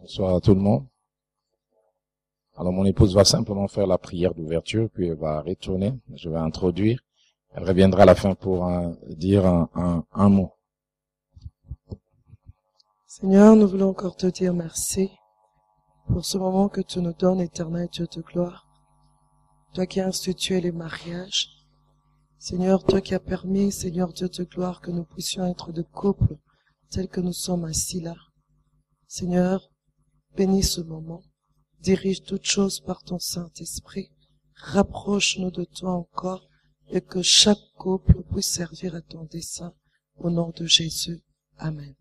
Bonsoir à tout le monde. Alors mon épouse va simplement faire la prière d'ouverture, puis elle va retourner. Je vais introduire. Elle reviendra à la fin pour dire un mot. Seigneur, nous voulons encore te dire merci pour ce moment que tu nous donnes, éternel Dieu de gloire. Toi qui as institué les mariages. Seigneur, toi qui as permis, Seigneur Dieu de gloire, que nous puissions être de couple tel que nous sommes assis là. Seigneur, bénis ce moment. Dirige toutes choses par ton Saint-Esprit. Rapproche-nous de toi encore et que chaque couple puisse servir à ton dessein. Au nom de Jésus. Amen.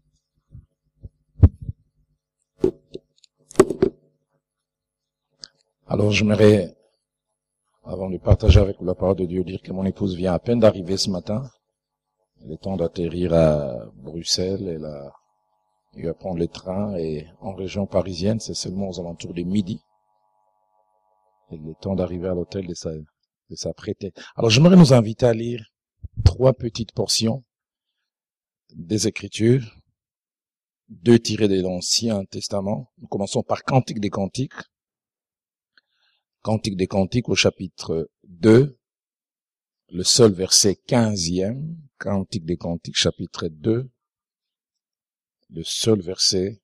Alors j'aimerais, avant de partager avec vous la parole de Dieu, dire que mon épouse vient à peine d'arriver ce matin. Elle est temps d'atterrir à Bruxelles. Elle va prendre le train et en région parisienne, c'est seulement aux alentours de midi. Il est temps d'arriver à l'hôtel de s'apprêter. Alors j'aimerais nous inviter à lire 3 petites portions des Écritures, 2 tirées de l'Ancien Testament. Nous commençons par Cantique des Cantiques. Cantique des Cantiques au chapitre 2, le seul verset 15e. Cantique des Cantiques, chapitre 2, le seul verset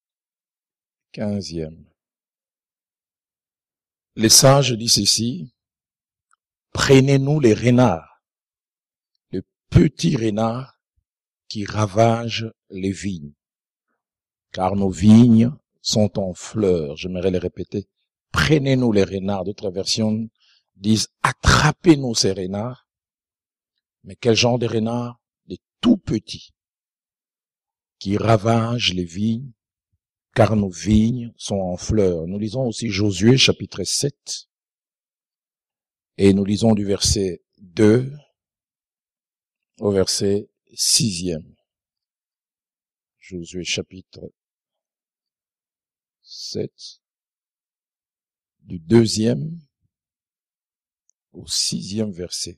15e. Les sages disent ceci: prenez-nous les renards, le petit renard qui ravage les vignes, car nos vignes sont en fleurs. J'aimerais les répéter. Prenez-nous les renards. D'autres versions disent attrapez-nous ces renards. Mais quel genre de renards? Des tout petits qui ravagent les vignes, car nos vignes sont en fleurs. Nous lisons aussi Josué chapitre 7 et nous lisons du verset 2 au verset 6e. Josué chapitre 7 du 2e au 6e verset.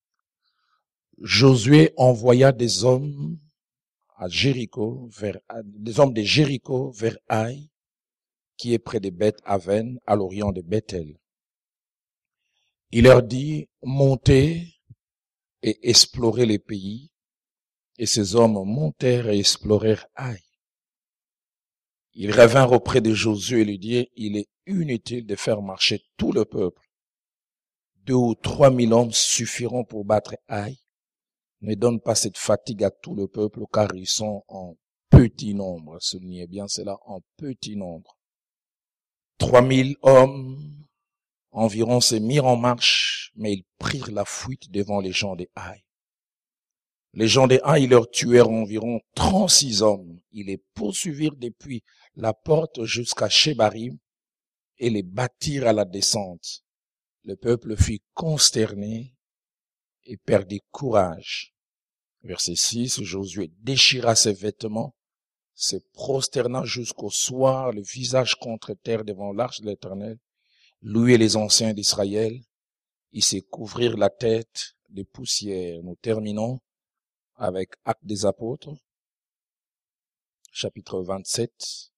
Josué envoya des hommes à Jéricho, des hommes de Jéricho vers Haï, qui est près de Beth-Aven, à l'orient de Bethel. Il leur dit: montez et explorez les pays. Et ces hommes montèrent et explorèrent Haï. Ils revinrent auprès de Josué et lui dirent: il est inutile de faire marcher tout le peuple. 2 ou 3 000 hommes suffiront pour battre Haï. Ne donne pas cette fatigue à tout le peuple, car ils sont en petit nombre. Soulignez bien cela, en petit nombre. 3 000 hommes environ se mirent en marche, mais ils prirent la fuite devant les gens de Haï. Les gens de Haï leur tuèrent environ 36 hommes. Ils les poursuivirent depuis la porte jusqu'à Shebarim et les battirent à la descente. Le peuple fut consterné et perdit courage. Verset 6, Josué déchira ses vêtements, se prosterna jusqu'au soir, le visage contre terre devant l'arche de l'Éternel. Lui et les anciens d'Israël, ils se couvrirent la tête de poussière. Nous terminons avec Actes des Apôtres, chapitre 27.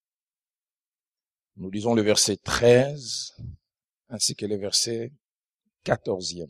Nous lisons le verset 13, ainsi que le verset 14e.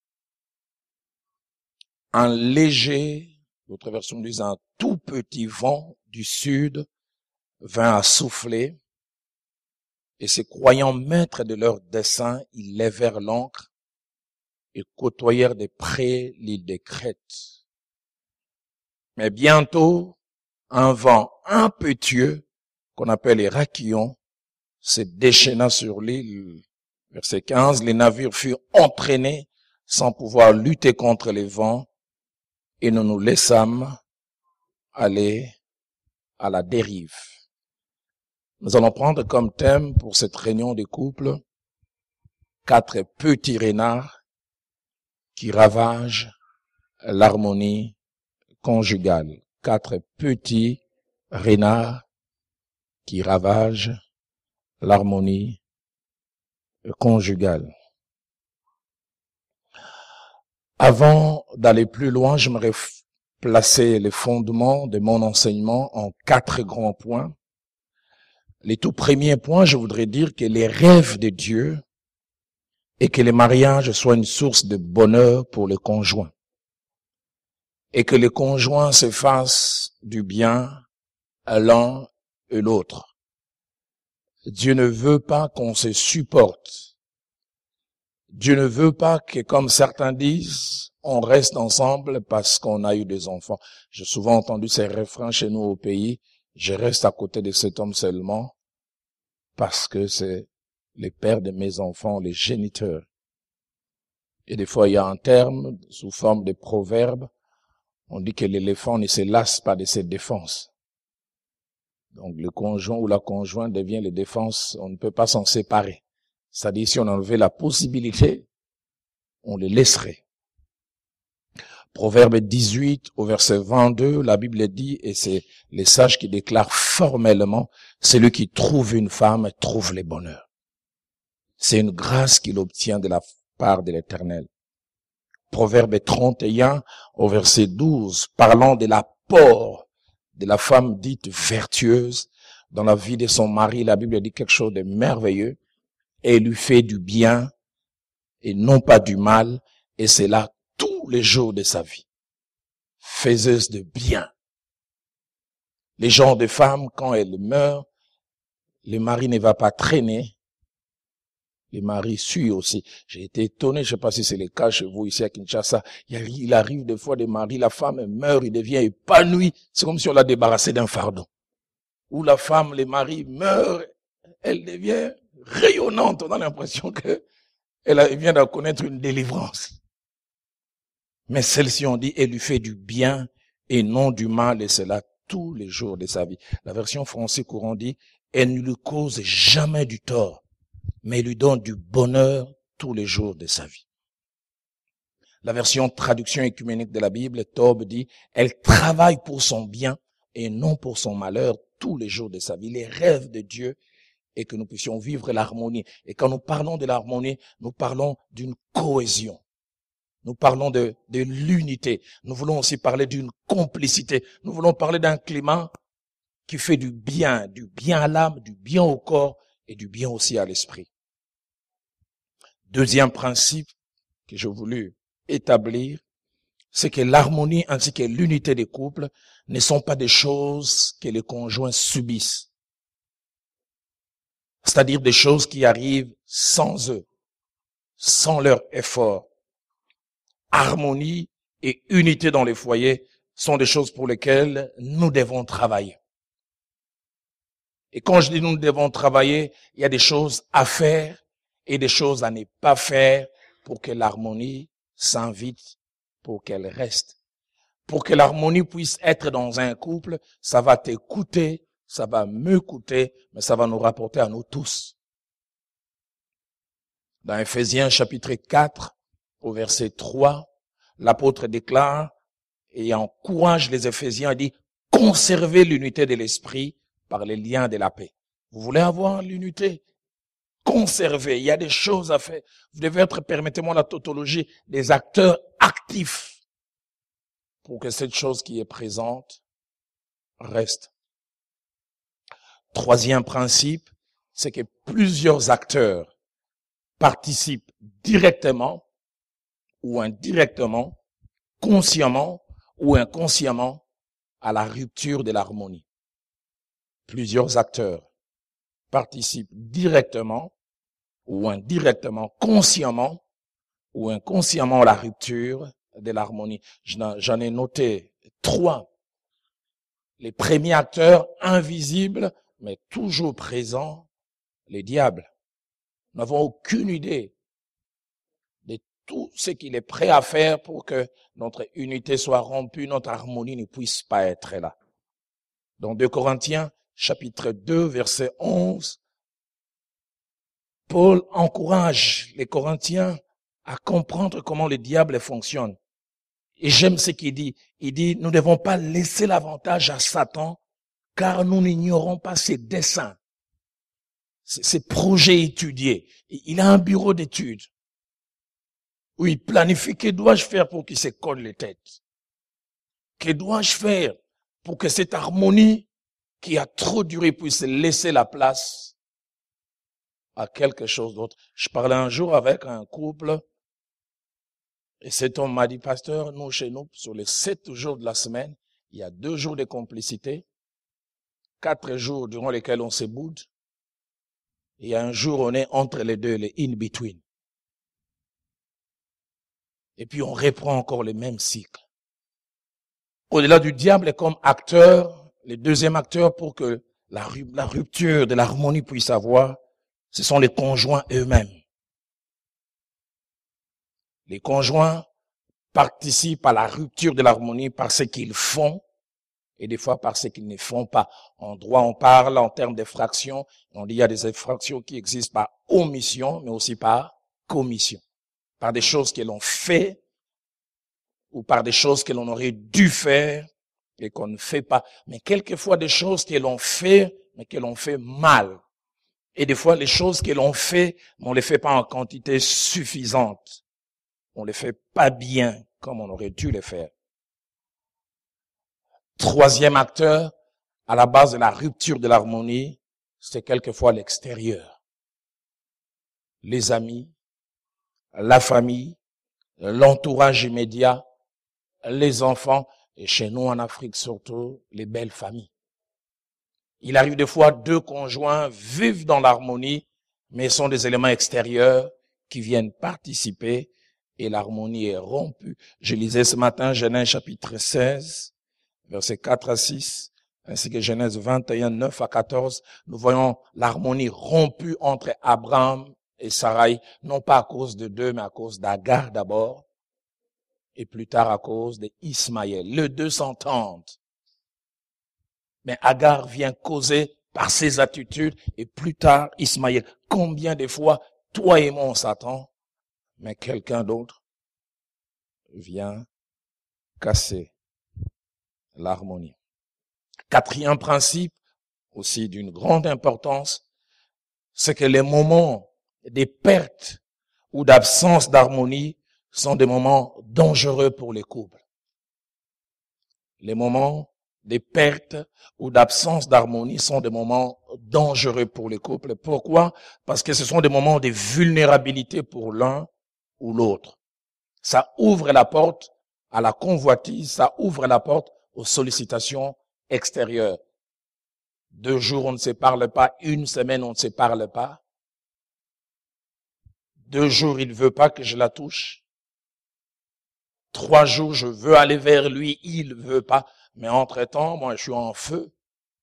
Un léger, d'autres versions disent un tout petit vent du sud vint à souffler, et se croyant maîtres de leur dessein, ils levèrent l'ancre et côtoyèrent de près l'île de Crète. Mais bientôt, un vent impétueux, qu'on appelle Héraclion, se déchaîna sur l'île. Verset 15, les navires furent entraînés sans pouvoir lutter contre les vents, et nous nous laissâmes aller à la dérive. Nous allons prendre comme thème pour cette réunion de couple 4 petits renards qui ravagent l'harmonie conjugale. 4 petits renards qui ravagent l'harmonie conjugale. Avant d'aller plus loin, j'aimerais placer les fondements de mon enseignement en 4 grands points. Les tout premiers points, je voudrais dire que les rêves de Dieu et que les mariages soient une source de bonheur pour les conjoints. Et que les conjoints se fassent du bien à l'un et l'autre. Dieu ne veut pas qu'on se supporte. Dieu ne veut pas que, comme certains disent, on reste ensemble parce qu'on a eu des enfants. J'ai souvent entendu ces refrains chez nous au pays. Je reste à côté de cet homme seulement parce que c'est le père de mes enfants, les géniteurs. Et des fois, il y a un terme sous forme de proverbe. On dit que l'éléphant ne se lasse pas de ses défenses. Donc, le conjoint ou la conjointe devient les défenses. On ne peut pas s'en séparer. C'est-à-dire, si on enlevait la possibilité, on les laisserait. Proverbe 18 au verset 22, la Bible dit, et c'est les sages qui déclarent formellement, celui qui trouve une femme trouve le bonheur. C'est une grâce qu'il obtient de la part de l'Éternel. Proverbe 31 au verset 12, parlant de l'apport de la femme dite vertueuse dans la vie de son mari, la Bible dit quelque chose de merveilleux. Et lui fait du bien et non pas du mal, et c'est là tous les jours de sa vie. Faiseuse de bien. Les genres de femmes, quand elles meurent, le mari ne va pas traîner. Les maris suivent aussi. J'ai été étonné, je ne sais pas si c'est le cas chez vous ici à Kinshasa. Il arrive des fois des maris, la femme meurt, il devient épanoui. C'est comme si on l'a débarrassé d'un fardeau. Ou la femme, le mari meurt, elle devient rayonnante. On a l'impression que elle vient de connaître une délivrance. Mais celle-ci, on dit, elle lui fait du bien et non du mal, et c'est là tous les jours de sa vie. La version française courant dit, elle ne lui cause jamais du tort, mais lui donne du bonheur tous les jours de sa vie. La version traduction écuménique de la Bible, Tob dit, elle travaille pour son bien et non pour son malheur tous les jours de sa vie. Les rêves de Dieu et que nous puissions vivre l'harmonie. Et quand nous parlons de l'harmonie, nous parlons d'une cohésion. Nous parlons de l'unité. Nous voulons aussi parler d'une complicité. Nous voulons parler d'un climat qui fait du bien à l'âme, du bien au corps et du bien aussi à l'esprit. Deuxième principe que j'ai voulu établir, c'est que l'harmonie ainsi que l'unité des couples ne sont pas des choses que les conjoints subissent. C'est-à-dire des choses qui arrivent sans eux, sans leur effort. Harmonie et unité dans les foyers sont des choses pour lesquelles nous devons travailler. Et quand je dis nous devons travailler, il y a des choses à faire et des choses à ne pas faire pour que l'harmonie s'invite, pour qu'elle reste. Pour que l'harmonie puisse être dans un couple, ça va te coûter, ça va me coûter, mais ça va nous rapporter à nous tous. Dans Ephésiens chapitre 4, au verset 3, l'apôtre déclare et encourage les Éphésiens, il dit, conservez l'unité de l'esprit par les liens de la paix. Vous voulez avoir l'unité? Conservez, il y a des choses à faire. Vous devez être, permettez-moi la tautologie, des acteurs actifs pour que cette chose qui est présente reste. Troisième principe, c'est que plusieurs acteurs participent directement ou indirectement, consciemment ou inconsciemment à la rupture de l'harmonie. Plusieurs acteurs participent directement ou indirectement, consciemment ou inconsciemment à la rupture de l'harmonie. J'en ai noté 3. Les premiers acteurs invisibles, mais toujours présents, les diables. Nous n'avons aucune idée de tout ce qu'il est prêt à faire pour que notre unité soit rompue, notre harmonie ne puisse pas être là. Dans 2 Corinthiens, chapitre 2, verset 11, Paul encourage les Corinthiens à comprendre comment le diable fonctionne. Et j'aime ce qu'il dit. Il dit, nous ne devons pas laisser l'avantage à Satan, car nous n'ignorons pas ses desseins, ses projets étudiés. Il a un bureau d'études où il planifie que dois-je faire pour qu'il se colle les têtes. Que dois-je faire pour que cette harmonie qui a trop duré puisse laisser la place à quelque chose d'autre. Je parlais un jour avec un couple et cet homme m'a dit, pasteur, nous, chez nous, sur les 7 jours de la semaine, il y a 2 jours de complicité, 4 jours durant lesquels on se boude, et il y a un jour on est entre les deux, les in-between. Et puis on reprend encore les mêmes cycles. Au-delà du diable est comme acteur, le deuxième acteur pour que la rupture de l'harmonie puisse avoir, ce sont les conjoints eux-mêmes. Les conjoints participent à la rupture de l'harmonie par ce qu'ils font et des fois par ce qu'ils ne font pas. En droit, on parle en termes d'effractions. On dit qu'il y a des infractions qui existent par omission, mais aussi par commission. Par des choses que l'on fait ou par des choses que l'on aurait dû faire et qu'on ne fait pas. Mais quelquefois des choses que l'on fait, mais que l'on fait mal. Et des fois, les choses que l'on fait, mais on les fait pas en quantité suffisante. On les fait pas bien comme on aurait dû les faire. Troisième acteur, à la base de la rupture de l'harmonie, c'est quelquefois l'extérieur. Les amis, la famille, l'entourage immédiat, les enfants, et chez nous en Afrique surtout, les belles familles. Il arrive des fois 2 conjoints vivent dans l'harmonie, mais sont des éléments extérieurs qui viennent participer et l'harmonie est rompue. Je lisais ce matin Genèse chapitre 16, versets 4 à 6, ainsi que Genèse 21, 9 à 14. Nous voyons l'harmonie rompue entre Abraham et Sarai, non pas à cause de deux, mais à cause d'Agar d'abord, et plus tard à cause d'Ismaël. Les deux s'entendent. Mais Agar vient causer par ses attitudes, et plus tard Ismaël. Combien de fois, toi et moi on s'attend, mais quelqu'un d'autre vient casser l'harmonie. Quatrième principe, aussi d'une grande importance, c'est que les moments des pertes ou d'absence d'harmonie sont des moments dangereux pour les couples. Les moments des pertes ou d'absence d'harmonie sont des moments dangereux pour les couples. Pourquoi? Parce que ce sont des moments de vulnérabilité pour l'un ou l'autre. Ça ouvre la porte à la convoitise, ça ouvre la porte aux sollicitations extérieures. 2 jours, on ne se parle pas. 1 semaine, on ne se parle pas. 2 jours, il ne veut pas que je la touche. 3 jours, je veux aller vers lui, il ne veut pas. Mais entre-temps, moi, je suis en feu.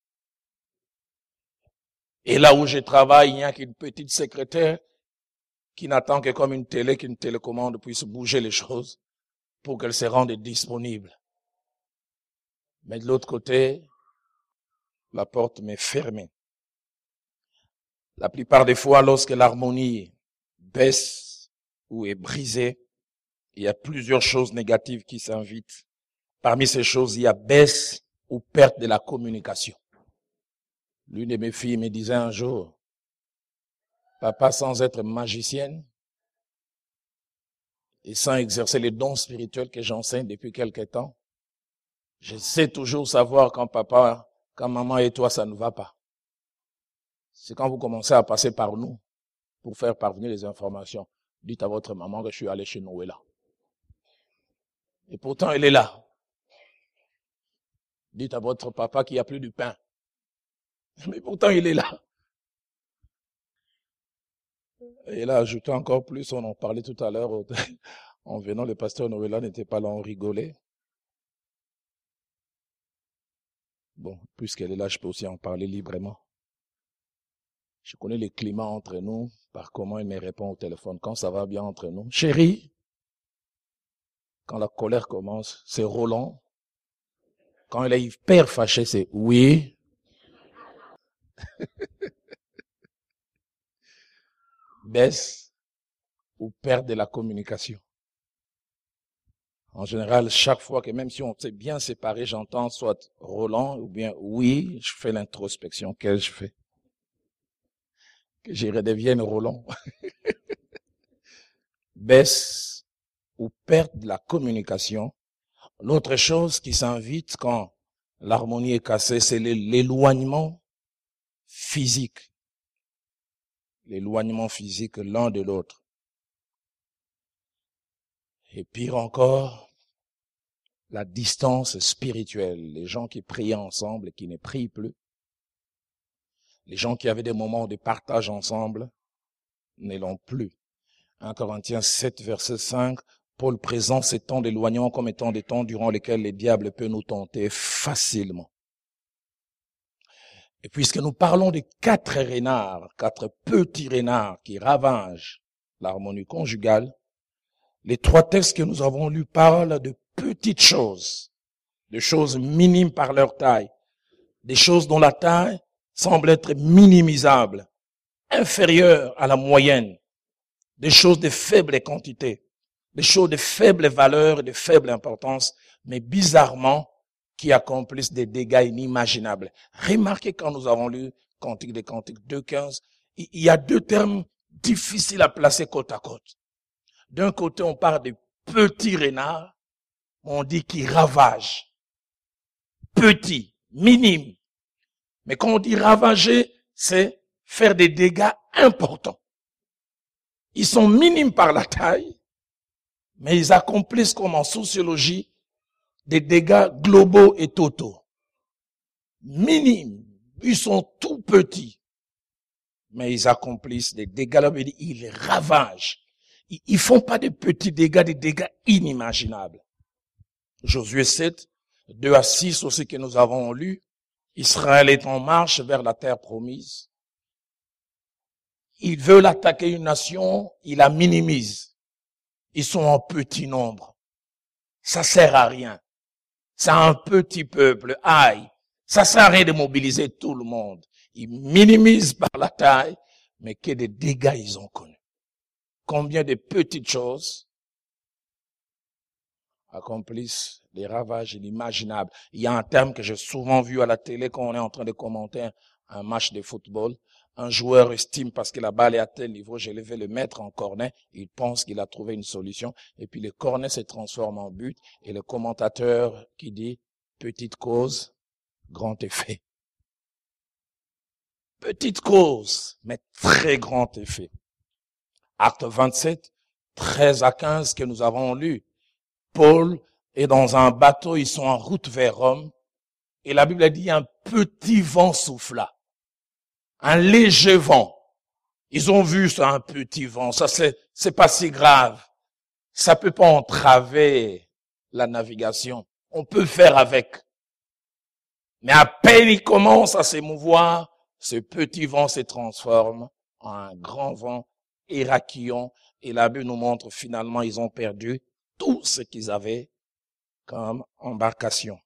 Et là où je travaille, il n'y a qu'une petite secrétaire qui n'attend que comme une télé, qu'une télécommande puisse bouger les choses pour qu'elle se rende disponible. Mais de l'autre côté, la porte m'est fermée. La plupart des fois, lorsque l'harmonie baisse ou est brisée, il y a plusieurs choses négatives qui s'invitent. Parmi ces choses, il y a baisse ou perte de la communication. L'une de mes filles me disait un jour, papa, sans être magicienne et sans exercer les dons spirituels que j'enseigne depuis quelque temps, je sais toujours savoir quand maman et toi, ça ne va pas. C'est quand vous commencez à passer par nous pour faire parvenir les informations. Dites à votre maman que je suis allé chez Noëlla. Et pourtant, elle est là. Dites à votre papa qu'il n'y a plus du pain. Mais pourtant, il est là. Et là, ajoutant encore plus, on en parlait tout à l'heure, en venant, le pasteur Noëlla n'était pas là, on rigolait. Bon, puisqu'elle est là, je peux aussi en parler librement. Je connais le climat entre nous, par comment il me répond au téléphone. Quand ça va bien entre nous, chérie, quand la colère commence, c'est Roland. Quand il est hyper fâché, c'est oui. Baisse ou perte de la communication. En général, chaque fois que même si on s'est bien séparé, j'entends soit Roland ou bien oui, je fais l'introspection. Qu'est-ce que je fais? Que j'y redevienne Roland. Baisse ou perte de la communication. L'autre chose qui s'invite quand l'harmonie est cassée, c'est l'éloignement physique. L'éloignement physique l'un de l'autre. Et pire encore, la distance spirituelle. Les gens qui priaient ensemble et qui ne prient plus. Les gens qui avaient des moments de partage ensemble ne l'ont plus. 1 Corinthiens 7, verset 5, Paul présente ces temps d'éloignement comme étant des temps durant lesquels les diables peuvent nous tenter facilement. Et puisque nous parlons de 4 renards, 4 petits renards qui ravagent l'harmonie conjugale, les 3 textes que nous avons lus parlent de petites choses, de choses minimes par leur taille, des choses dont la taille semble être minimisable, inférieure à la moyenne, des choses de faible quantité, des choses de faible valeur et de faible importance, mais bizarrement, qui accomplissent des dégâts inimaginables. Remarquez quand nous avons lu Cantique des Cantiques 2.15, il y a 2 termes difficiles à placer côte à côte. D'un côté, on parle de petits renards, on dit qu'ils ravagent. Petits, minimes. Mais quand on dit ravager, c'est faire des dégâts importants. Ils sont minimes par la taille, mais ils accomplissent comme en sociologie des dégâts globaux et totaux. Minimes, ils sont tout petits, mais ils accomplissent des dégâts, ils ravagent. Ils font pas de petits dégâts, des dégâts inimaginables. Josué 7, 2 à 6 aussi que nous avons lu, Israël est en marche vers la terre promise. Ils veulent attaquer une nation, ils la minimisent. Ils sont en petit nombre. Ça sert à rien. C'est un petit peuple. Aïe. Ça sert à rien de mobiliser tout le monde. Ils minimisent par la taille, mais que des dégâts ils ont connus. Combien de petites choses accomplissent des ravages inimaginables. Il y a un terme que j'ai souvent vu à la télé quand on est en train de commenter un match de football. Un joueur estime parce que la balle est à tel niveau, je vais le mettre en corner, il pense qu'il a trouvé une solution, et puis le corner se transforme en but, et le commentateur qui dit, petite cause, grand effet. Petite cause, mais très grand effet. Acte 27, 13 à 15 que nous avons lu. Paul est dans un bateau, ils sont en route vers Rome, et la Bible dit, un petit vent souffla. Un léger vent. Ils ont vu ça, un petit vent. Ça, c'est pas si grave. Ça peut pas entraver la navigation. On peut faire avec. Mais à peine il commence à s'émouvoir, ce petit vent se transforme en un grand vent héraclion. Et la Bible nous montre finalement, ils ont perdu tout ce qu'ils avaient comme embarcation.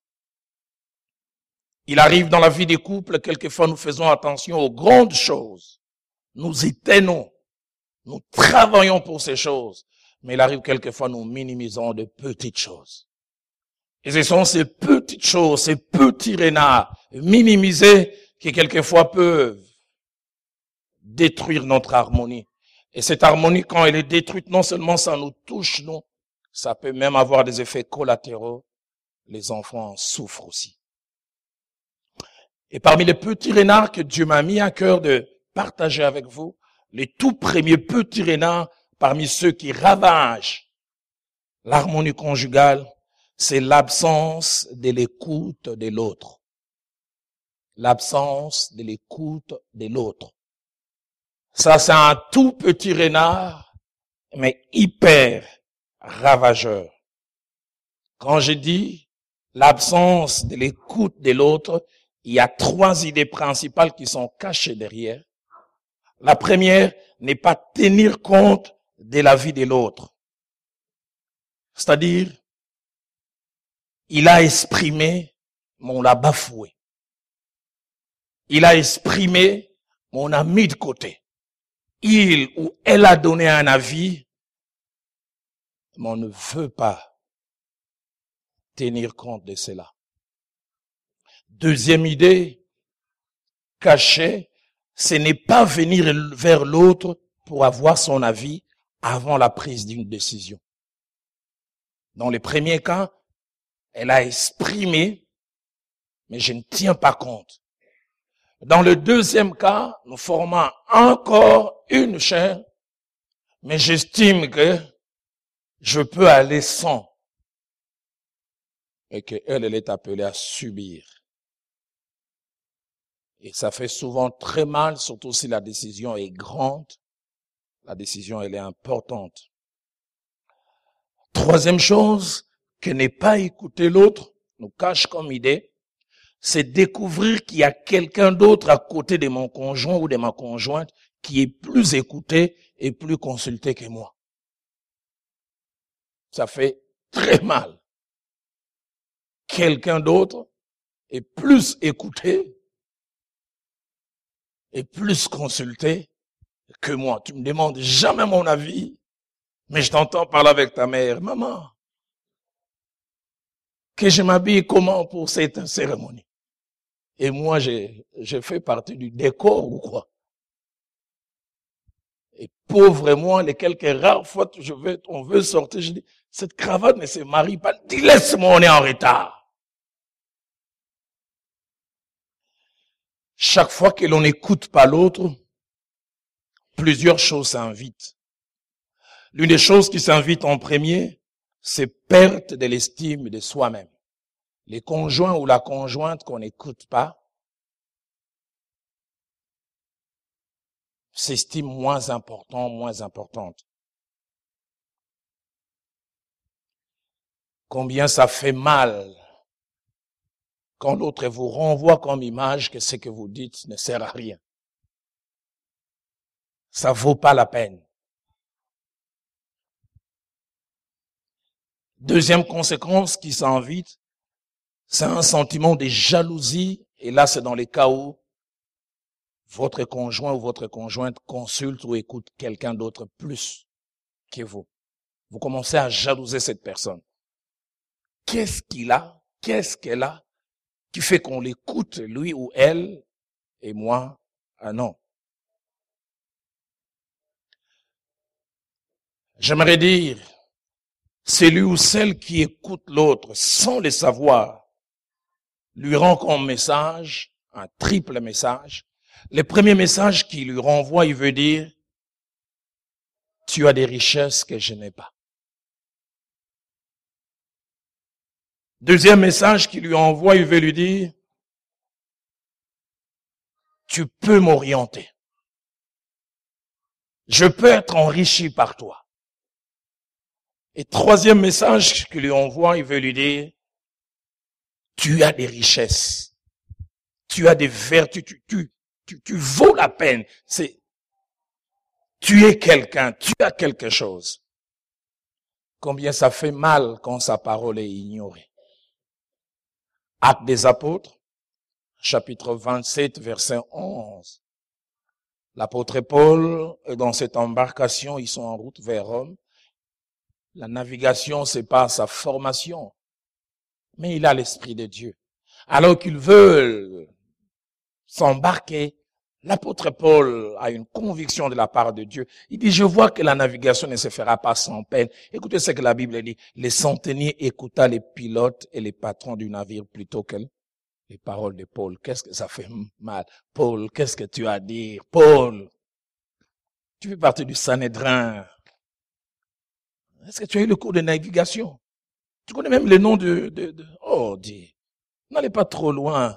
Il arrive dans la vie des couples, quelquefois nous faisons attention aux grandes choses. Nous y tenons. Nous travaillons pour ces choses. Mais il arrive quelquefois nous minimisons de petites choses. Et ce sont ces petites choses, ces petits renards minimisés qui quelquefois peuvent détruire notre harmonie. Et cette harmonie, quand elle est détruite, non seulement ça nous touche, nous, ça peut même avoir des effets collatéraux. Les enfants en souffrent aussi. Et parmi les petits renards que Dieu m'a mis à cœur de partager avec vous, les tout premiers petits renards parmi ceux qui ravagent l'harmonie conjugale, c'est l'absence de l'écoute de l'autre. L'absence de l'écoute de l'autre. Ça, c'est un tout petit renard, mais hyper ravageur. Quand je dis l'absence de l'écoute de l'autre, il y a 3 idées principales qui sont cachées derrière. La première n'est pas tenir compte de la vie de l'autre. C'est-à-dire, il a exprimé, mais on l'a bafoué. Il a exprimé, mais on a mis de côté. Il ou elle a donné un avis, mais on ne veut pas tenir compte de cela. Deuxième idée cachée, ce n'est pas venir vers l'autre pour avoir son avis avant la prise d'une décision. Dans les premiers cas, elle a exprimé, mais je ne tiens pas compte. Dans le deuxième cas, nous formons encore une chaîne, mais j'estime que je peux aller sans et qu'elle est appelée à subir. Et ça fait souvent très mal, surtout si la décision est grande. La décision, elle est importante. Troisième chose, que ne pas écouter l'autre nous cache comme idée, c'est découvrir qu'il y a quelqu'un d'autre à côté de mon conjoint ou de ma conjointe qui est plus écouté et plus consulté que moi. Ça fait très mal. Quelqu'un d'autre est plus écouté et plus consulté que moi. Tu me demandes jamais mon avis, mais je t'entends parler avec ta mère. Maman, que je m'habille comment pour cette cérémonie? Et moi, j'ai fait partie du décor ou quoi? Et pauvre moi, les quelques rares fois que on veut sortir, je dis, cette cravate ne se marie pas. Dis, laisse-moi, on est en retard. Chaque fois que l'on n'écoute pas l'autre, plusieurs choses s'invitent. L'une des choses qui s'invite en premier, c'est perte de l'estime de soi-même. Les conjoints ou la conjointe qu'on n'écoute pas s'estiment moins importants, moins importantes. Combien ça fait mal quand l'autre vous renvoie comme image que ce que vous dites ne sert à rien. Ça vaut pas la peine. Deuxième conséquence qui s'invite, c'est un sentiment de jalousie. Et là, c'est dans les cas où votre conjoint ou votre conjointe consulte ou écoute quelqu'un d'autre plus que vous. Vous commencez à jalouser cette personne. Qu'est-ce qu'il a? Qu'est-ce qu'elle a qui fait qu'on l'écoute, lui ou elle, et moi, ah non. J'aimerais dire, celui ou celle qui écoute l'autre sans le savoir, lui rend comme message, un triple message. Le premier message qu'il lui renvoie, il veut dire, tu as des richesses que je n'ai pas. Deuxième message qu'il lui envoie, il veut lui dire, tu peux m'orienter. Je peux être enrichi par toi. Et troisième message qu'il lui envoie, il veut lui dire, tu as des richesses. Tu as des vertus. Tu vaux la peine. Tu es quelqu'un. Tu as quelque chose. Combien ça fait mal quand sa parole est ignorée. Actes des Apôtres, chapitre 27, verset 11. L'apôtre Paul est dans cette embarcation. Ils sont en route vers Rome. La navigation, c'est pas sa formation. Mais il a l'Esprit de Dieu. Alors qu'ils veulent s'embarquer, l'apôtre Paul a une conviction de la part de Dieu. Il dit, je vois que la navigation ne se fera pas sans peine. Écoutez ce que la Bible dit. Les centeniers écouta les pilotes et les patrons du navire plutôt que les paroles de Paul. Qu'est-ce que ça fait mal? Paul, qu'est-ce que tu as à dire? Paul, tu fais partie du Sanhédrin. Est-ce que tu as eu le cours de navigation? Tu connais même les noms oh, dis, n'allez pas trop loin.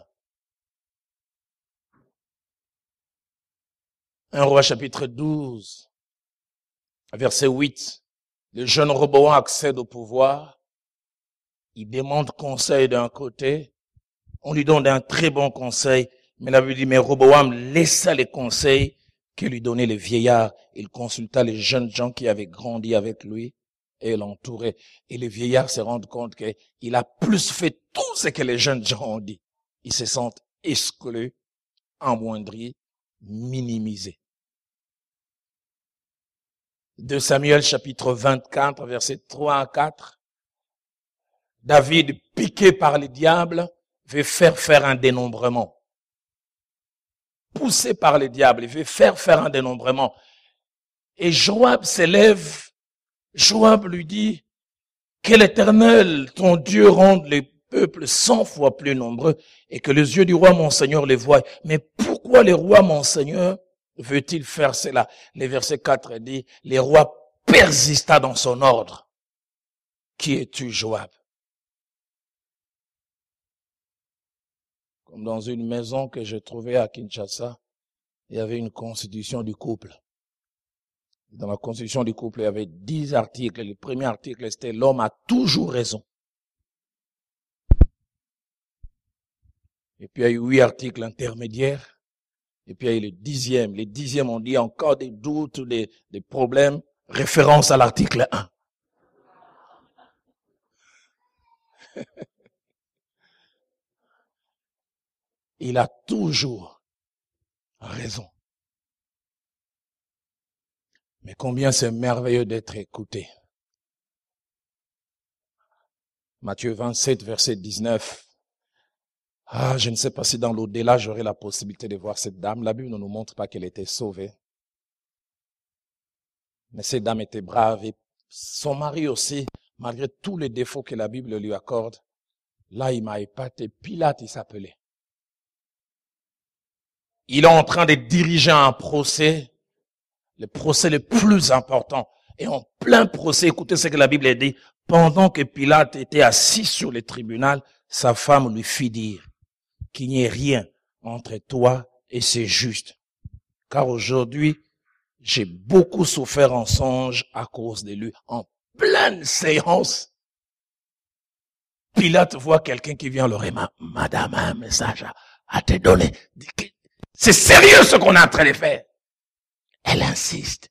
1 Roi chapitre 12, verset 8. Le jeune Roboam accède au pouvoir. Il demande conseil d'un côté. On lui donne un très bon conseil. Mais la Bible dit, mais Roboam laissa les conseils que lui donnaient les vieillards. Il consulta les jeunes gens qui avaient grandi avec lui et l'entouraient. Et les vieillards se rendent compte qu'il a plus fait tout ce que les jeunes gens ont dit. Ils se sentent exclus, amoindris, minimisés. 2 Samuel chapitre 24, versets 3 à 4. David, piqué par le diable, veut faire un dénombrement. Poussé par le diable, il veut faire un dénombrement. Et Joab s'élève. Joab lui dit, que l'Éternel, ton Dieu, rende les peuple 100 fois plus nombreux et que les yeux du roi mon Seigneur les voient. Mais pourquoi le roi mon Seigneur veut-il faire cela? Le verset 4 dit, le roi persista dans son ordre. Qui es-tu, Joab? Comme dans une maison que j'ai trouvée à Kinshasa, il y avait une constitution du couple. Dans la constitution du couple, il y avait 10 articles. Le premier article, c'était l'homme a toujours raison. Et puis il y a eu 8 articles intermédiaires. Et puis il y a eu le 10e. Les 10e, on dit encore des doutes, des problèmes. Référence à l'article 1. Il a toujours raison. Mais combien c'est merveilleux d'être écouté. Matthieu 27, verset 19. Ah, je ne sais pas si dans l'au-delà, j'aurai la possibilité de voir cette dame. La Bible ne nous montre pas qu'elle était sauvée. Mais cette dame était brave. Et son mari aussi, malgré tous les défauts que la Bible lui accorde, là, il m'a épaté. Pilate, il s'appelait. Il est en train de diriger un procès, le procès le plus important. Et en plein procès, écoutez ce que la Bible dit, pendant que Pilate était assis sur le tribunal, sa femme lui fit dire qu'il n'y ait rien entre toi et c'est juste. Car aujourd'hui, j'ai beaucoup souffert en songe à cause de lui. En pleine séance, Pilate voit quelqu'un qui vient leur dire, madame, un message à te donner. C'est sérieux ce qu'on est en train de faire. Elle insiste.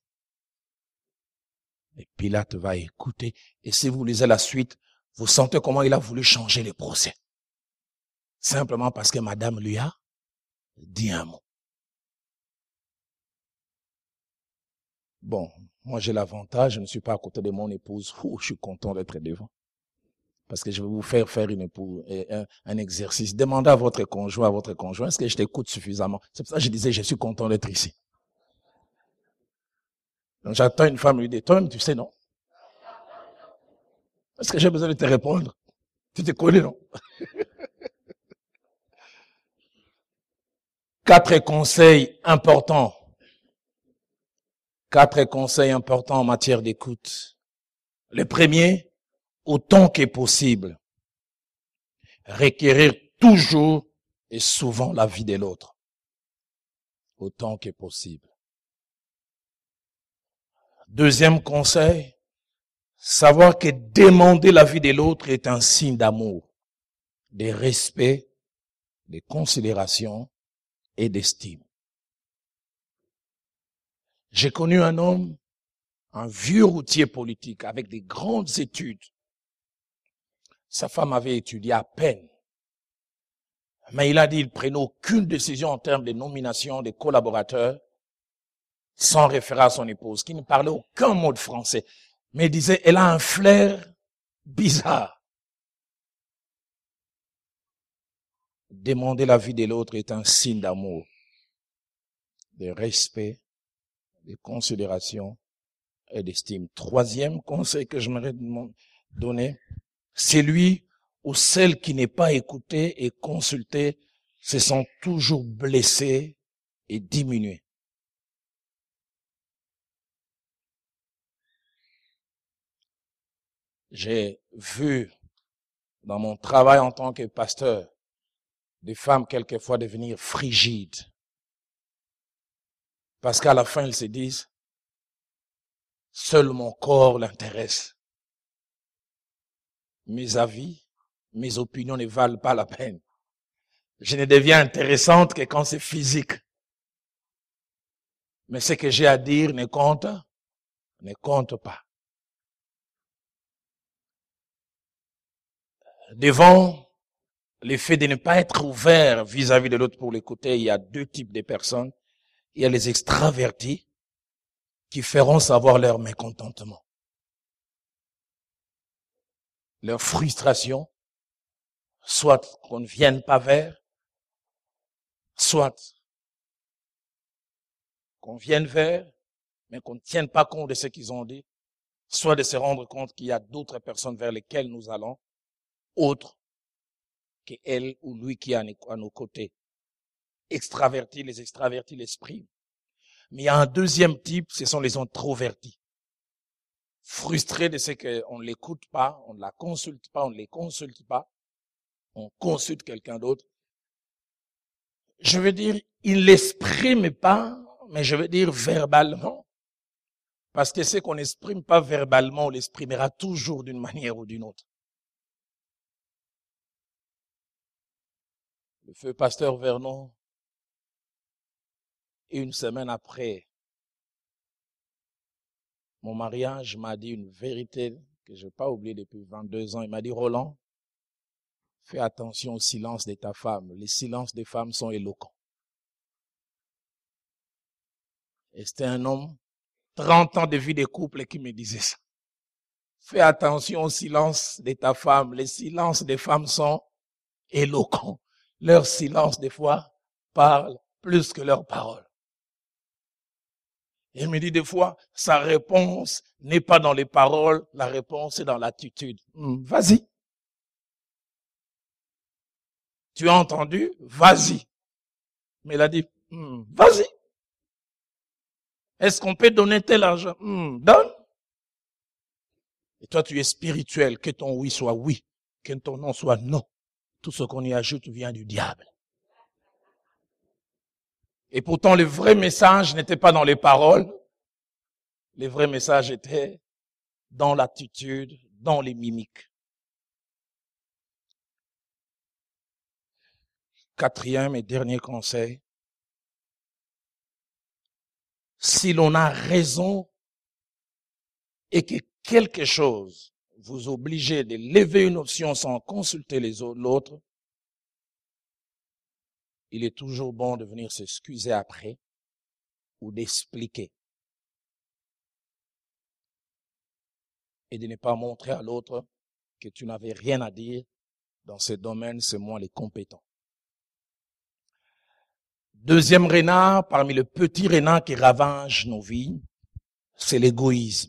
Et Pilate va écouter. Et si vous lisez la suite, vous sentez comment il a voulu changer le procès. Simplement parce que madame lui a dit un mot. Bon, moi j'ai l'avantage, je ne suis pas à côté de mon épouse. Je suis content d'être devant. Parce que je vais vous faire un exercice. Demandez à votre conjoint, est-ce que je t'écoute suffisamment? C'est pour ça que je disais, je suis content d'être ici. Donc j'attends une femme lui dire, toi-même tu sais non? Est-ce que j'ai besoin de te répondre? Tu te connais, non? 4 conseils importants. 4 conseils importants en matière d'écoute. Le premier, autant que possible, requérir toujours et souvent l'avis de l'autre. Autant que possible. Deuxième conseil, savoir que demander l'avis de l'autre est un signe d'amour, de respect, de considération et d'estime. J'ai connu un homme, un vieux routier politique avec des grandes études. Sa femme avait étudié à peine. Mais il a dit, il prenait aucune décision en termes de nomination des collaborateurs sans référer à son épouse, qui ne parlait aucun mot de français. Mais il disait, elle a un flair bizarre. Demander l'avis de l'autre est un signe d'amour, de respect, de considération et d'estime. Troisième conseil que j'aimerais donner, celui ou celle qui n'est pas écouté et consulté se sent toujours blessé et diminué. J'ai vu dans mon travail en tant que pasteur des femmes quelquefois devenir frigides. Parce qu'à la fin, ils se disent, seul mon corps l'intéresse. Mes avis, mes opinions ne valent pas la peine. Je ne deviens intéressante que quand c'est physique. Mais ce que j'ai à dire ne compte pas. Devant le fait de ne pas être ouvert vis-à-vis de l'autre pour l'écouter, il y a 2 types de personnes. Il y a les extravertis qui feront savoir leur mécontentement, leur frustration, soit qu'on ne vienne pas vers, soit qu'on vienne vers, mais qu'on ne tienne pas compte de ce qu'ils ont dit, soit de se rendre compte qu'il y a d'autres personnes vers lesquelles nous allons, autres qu'elle ou lui qui est à nos côtés. Extravertis, les extravertis l'expriment. Mais il y a un deuxième type, ce sont les introvertis. Frustrés de ce qu'on ne l'écoute pas, on ne la consulte pas, on ne les consulte pas, on consulte quelqu'un d'autre. Je veux dire, ils ne l'expriment pas, mais je veux dire verbalement. Parce que ce qu'on n'exprime pas verbalement, on l'exprimera toujours d'une manière ou d'une autre. Le feu pasteur Vernon, une semaine après mon mariage, m'a dit une vérité que je n'ai pas oubliée depuis 22 ans. Il m'a dit, Roland, fais attention au silence de ta femme. Les silences des femmes sont éloquents. Et c'était un homme, 30 ans de vie de couple, qui me disait ça. Fais attention au silence de ta femme. Les silences des femmes sont éloquents. Leur silence, des fois, parle plus que leurs paroles. Il me dit des fois, sa réponse n'est pas dans les paroles, la réponse est dans l'attitude. Vas-y. Tu as entendu? Vas-y. Mais il a dit, vas-y. Est-ce qu'on peut donner tel argent? Donne. Et toi, tu es spirituel. Que ton oui soit oui. Que ton non soit non. Tout ce qu'on y ajoute vient du diable. Et pourtant, le vrai message n'était pas dans les paroles. Le vrai message était dans l'attitude, dans les mimiques. Quatrième et dernier conseil. Si l'on a raison et que quelque chose vous oblige de lever une option sans consulter l'autre, il est toujours bon de venir s'excuser après ou d'expliquer. Et de ne pas montrer à l'autre que tu n'avais rien à dire. Dans ce domaine, c'est moi les compétents. Deuxième renard, parmi les petits renards qui ravagent nos vies, c'est l'égoïsme.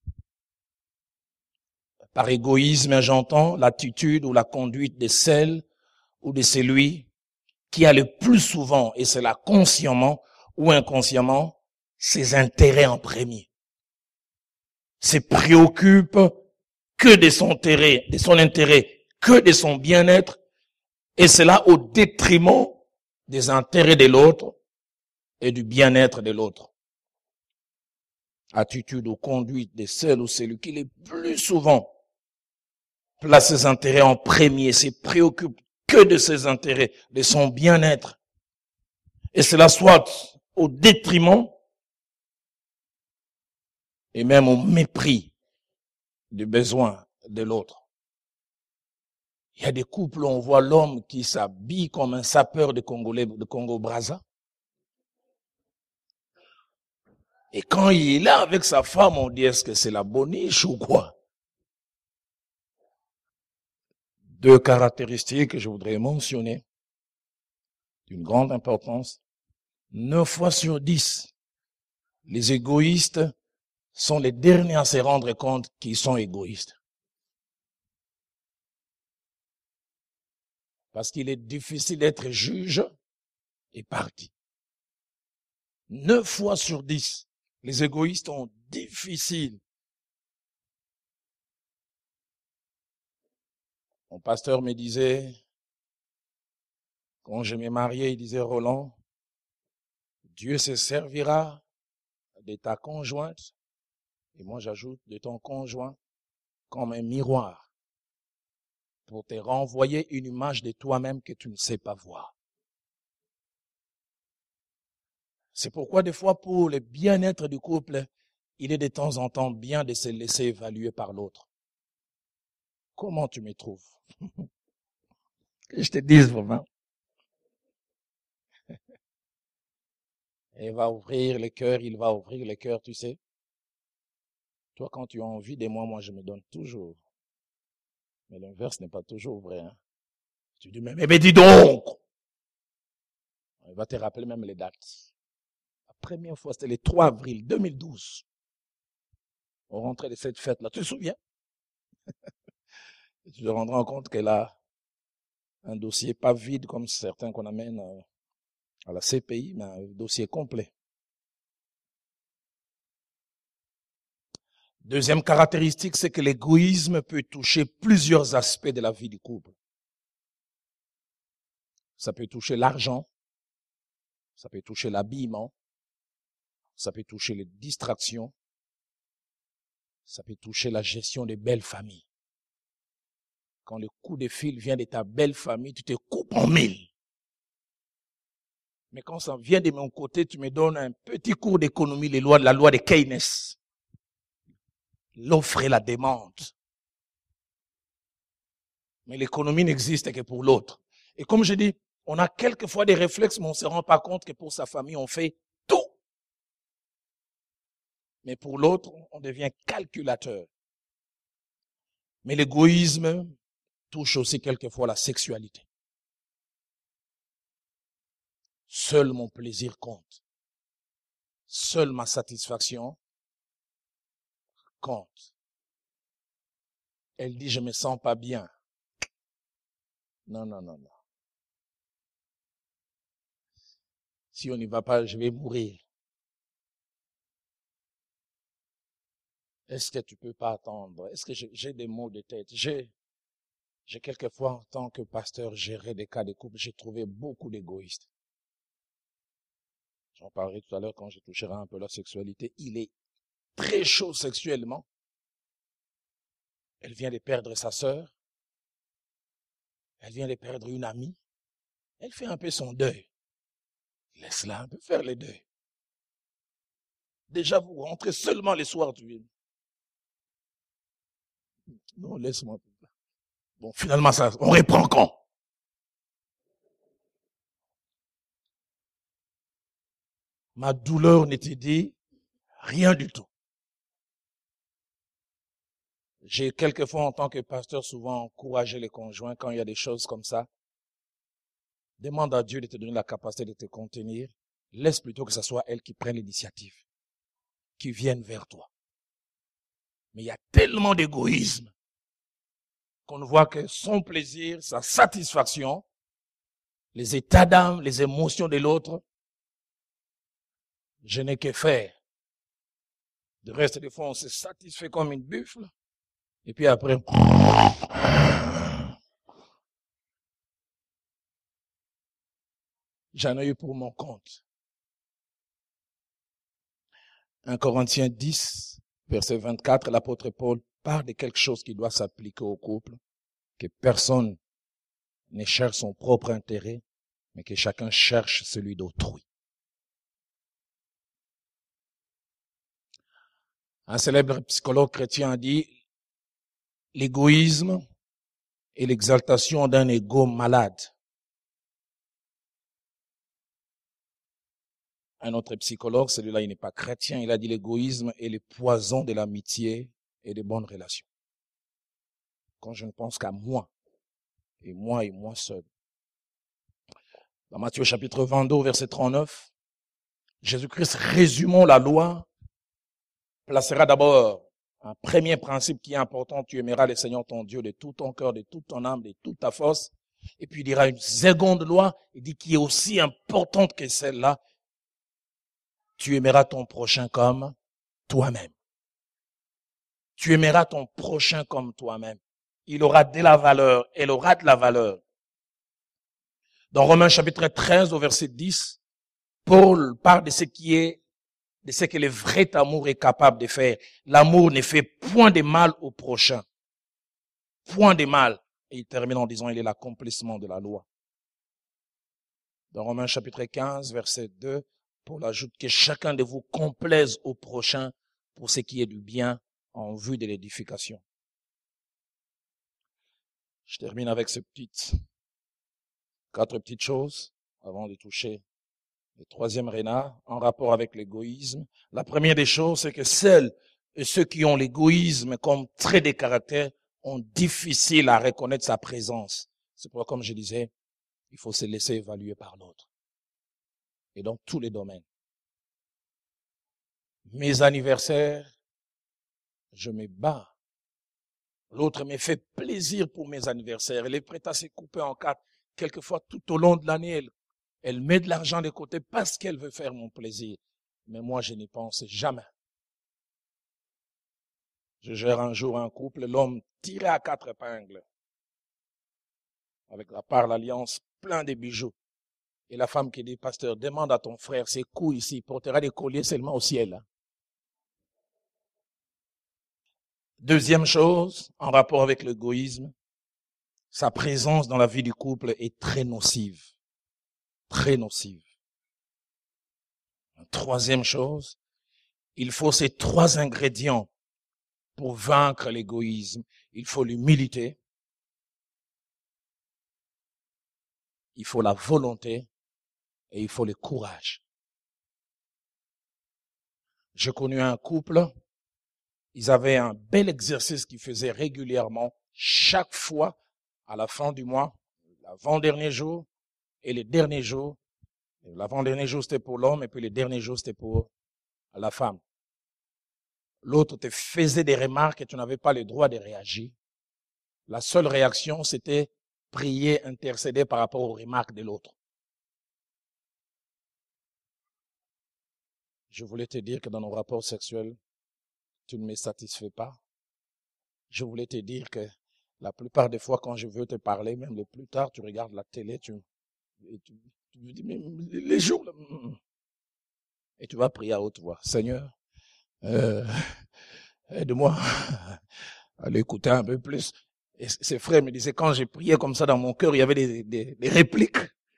Par égoïsme, j'entends l'attitude ou la conduite de celle ou de celui qui a le plus souvent, et c'est là consciemment ou inconsciemment, ses intérêts en premier. Se préoccupe que de son intérêt, que de son bien-être, et cela au détriment des intérêts de l'autre et du bien-être de l'autre. Attitude ou conduite de celle ou celui qui le plus souvent place ses intérêts en premier, se préoccupe que de ses intérêts, de son bien-être. Et cela soit au détriment et même au mépris du besoin de l'autre. Il y a des couples où on voit l'homme qui s'habille comme un sapeur de Congo-Brazza. Et quand il est avec sa femme, on dit, est-ce que c'est la boniche ou quoi? Deux caractéristiques que je voudrais mentionner, d'une grande importance. 9 fois sur 10, les égoïstes sont les derniers à se rendre compte qu'ils sont égoïstes. Parce qu'il est difficile d'être juge et parti. 9 fois sur 10, les égoïstes sont difficiles. Mon pasteur me disait, quand je m'ai marié, il disait, Roland, Dieu se servira de ta conjointe, et moi j'ajoute de ton conjoint, comme un miroir, pour te renvoyer une image de toi-même que tu ne sais pas voir. C'est pourquoi des fois, pour le bien-être du couple, il est de temps en temps bien de se laisser évaluer par l'autre. Comment tu me trouves? Que je te dise vraiment. Il va ouvrir le cœur, il va ouvrir le cœur, tu sais. Toi, quand tu as envie de moi, je me donne toujours. Mais l'inverse n'est pas toujours vrai. Hein. Tu dis, mais dis donc! Il va te rappeler même les dates. La première fois, c'était le 3 avril 2012. On rentrait de cette fête-là. Tu te souviens? Et tu te rendras compte que là, Un dossier pas vide comme certains qu'on amène à la CPI, mais un dossier complet. Deuxième caractéristique, c'est que l'égoïsme peut toucher plusieurs aspects de la vie du couple. Ça peut toucher l'argent, ça peut toucher l'habillement, ça peut toucher les distractions, ça peut toucher la gestion des belles familles. Quand le coup de fil vient de ta belle famille, tu te coupes en mille. Mais quand ça vient de mon côté, tu me donnes un petit cours d'économie, la loi de Keynes. L'offre et la demande. Mais l'économie n'existe que pour l'autre. Et comme je dis, on a quelquefois des réflexes, mais on ne se rend pas compte que pour sa famille, on fait tout. Mais pour l'autre, on devient calculateur. Mais l'égoïsme touche aussi quelquefois la sexualité. Seul mon plaisir compte. Seule ma satisfaction compte. Elle dit, je me sens pas bien. Non. Si on n'y va pas, je vais mourir. Est-ce que tu peux pas attendre? Est-ce que j'ai des maux de tête? J'ai quelquefois, en tant que pasteur, géré des cas de couple, j'ai trouvé beaucoup d'égoïstes. J'en parlerai tout à l'heure quand je toucherai un peu la sexualité. Il est très chaud sexuellement. Elle vient de perdre sa sœur. Elle vient de perdre une amie. Elle fait un peu son deuil. Laisse-la un peu faire le deuil. Déjà, vous rentrez seulement les soirs du... Non, laisse-moi. Bon, finalement, ça, on reprend quand? Ma douleur n'était dit rien du tout. J'ai quelquefois, en tant que pasteur, souvent encouragé les conjoints quand il y a des choses comme ça. Demande à Dieu de te donner la capacité de te contenir. Laisse plutôt que ce soit elle qui prenne l'initiative, qui vienne vers toi. Mais il y a tellement d'égoïsme qu'on ne voit que son plaisir, sa satisfaction, les états d'âme, les émotions de l'autre. Je n'ai que faire. De reste, des fois, on se satisfait comme une buffle. Et puis après, j'en ai eu pour mon compte. 1 Corinthiens 10, verset 24, l'apôtre Paul parle de quelque chose qui doit s'appliquer au couple, que personne ne cherche son propre intérêt, mais que chacun cherche celui d'autrui. Un célèbre psychologue chrétien a dit, l'égoïsme est l'exaltation d'un ego malade. Un autre psychologue, celui-là, il n'est pas chrétien, il a dit l'égoïsme est le poison de l'amitié et des bonnes relations. Quand je ne pense qu'à moi, et moi seul. Dans Matthieu chapitre 22, verset 39, Jésus-Christ, résumant la loi, placera d'abord un premier principe qui est important, tu aimeras le Seigneur ton Dieu de tout ton cœur, de toute ton âme, de toute ta force. Et puis il dira une seconde loi, il dit qui est aussi importante que celle-là, tu aimeras ton prochain comme toi-même. Tu aimeras ton prochain comme toi-même. Il aura de la valeur, elle aura de la valeur. Dans Romains chapitre 13 au verset 10, Paul parle de ce que le vrai amour est capable de faire. L'amour ne fait point de mal au prochain. Point de mal. Et il termine en disant, il est l'accomplissement de la loi. Dans Romains chapitre 15, verset 2, Paul ajoute que chacun de vous complaise au prochain pour ce qui est du bien en vue de l'édification. Je termine avec quatre petites choses avant de toucher le troisième renard en rapport avec l'égoïsme. La première des choses, c'est que celles et ceux qui ont l'égoïsme comme trait de caractère ont difficile à reconnaître sa présence. C'est pourquoi, comme je disais, il faut se laisser évaluer par l'autre. Et dans tous les domaines. Mes anniversaires, je me bats. L'autre me fait plaisir pour mes anniversaires. Il est prêt à se couper en quatre. quelquefois tout au long de l'année, elle met de l'argent de côté parce qu'elle veut faire mon plaisir. Mais moi, je n'y pense jamais. Je gère un jour un couple, l'homme tiré à 4 épingles, avec la part l'alliance, plein de bijoux. Et la femme qui dit, pasteur, demande à ton frère, ses couilles ici, il portera des colliers seulement au ciel. Deuxième chose, en rapport avec l'égoïsme, sa présence dans la vie du couple est très nocive. Très nocive. Troisième chose, il faut ces 3 ingrédients pour vaincre l'égoïsme. Il faut l'humilité, il faut la volonté et il faut le courage. J'ai connu un couple, ils avaient un bel exercice qu'ils faisaient régulièrement, chaque fois, à la fin du mois, l'avant-dernier jour et les derniers jours. L'avant-dernier jour, c'était pour l'homme et puis les derniers jours, c'était pour la femme. L'autre te faisait des remarques et tu n'avais pas le droit de réagir. La seule réaction, c'était prier, intercéder par rapport aux remarques de l'autre. Je voulais te dire que dans nos rapports sexuels, tu ne me satisfais pas. Je voulais te dire que la plupart des fois, quand je veux te parler, même le plus tard, tu regardes la télé, tu dis, mais les jours, là, et tu vas prier à haute voix. Seigneur, aide-moi à l'écouter un peu plus. Et ses frères me disaient, quand j'ai prié comme ça dans mon cœur, il y avait des répliques.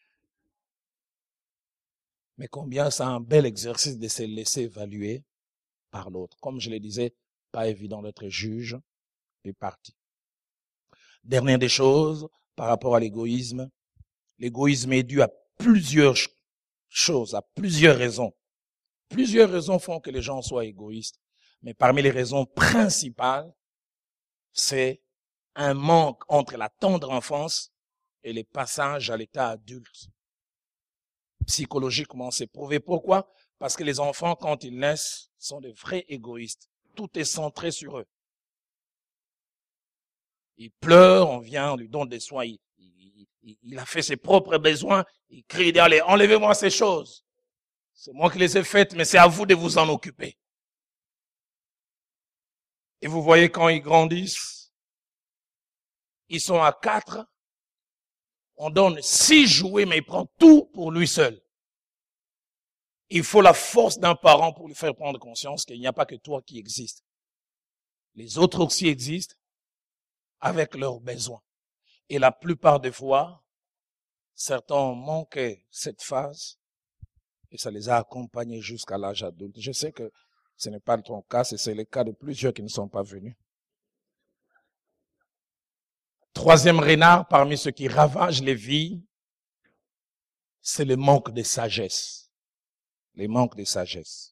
Mais combien c'est un bel exercice de se laisser évaluer par l'autre. Comme je le disais, pas évident d'être juge et parti. Dernière des choses, par rapport à l'égoïsme. L'égoïsme est dû à plusieurs choses, à plusieurs raisons. Plusieurs raisons font que les gens soient égoïstes. Mais parmi les raisons principales, c'est un manque entre la tendre enfance et les passages à l'état adulte. Psychologiquement, c'est prouvé. Pourquoi? Parce que les enfants, quand ils naissent, sont des vrais égoïstes. Tout est centré sur eux. Il pleure, on vient, on lui donne des soins, il a fait ses propres besoins, il crie d'aller, enlevez-moi ces choses. C'est moi qui les ai faites, mais c'est à vous de vous en occuper. Et vous voyez quand ils grandissent, ils sont à 4, on donne 6 jouets, mais il prend tout pour lui seul. Il faut la force d'un parent pour lui faire prendre conscience qu'il n'y a pas que toi qui existes. Les autres aussi existent avec leurs besoins. Et la plupart des fois, certains ont manqué cette phase et ça les a accompagnés jusqu'à l'âge adulte. Je sais que ce n'est pas ton cas, c'est le cas de plusieurs qui ne sont pas venus. Troisième renard parmi ceux qui ravagent les vies, c'est le manque de sagesse. Le manque de sagesse.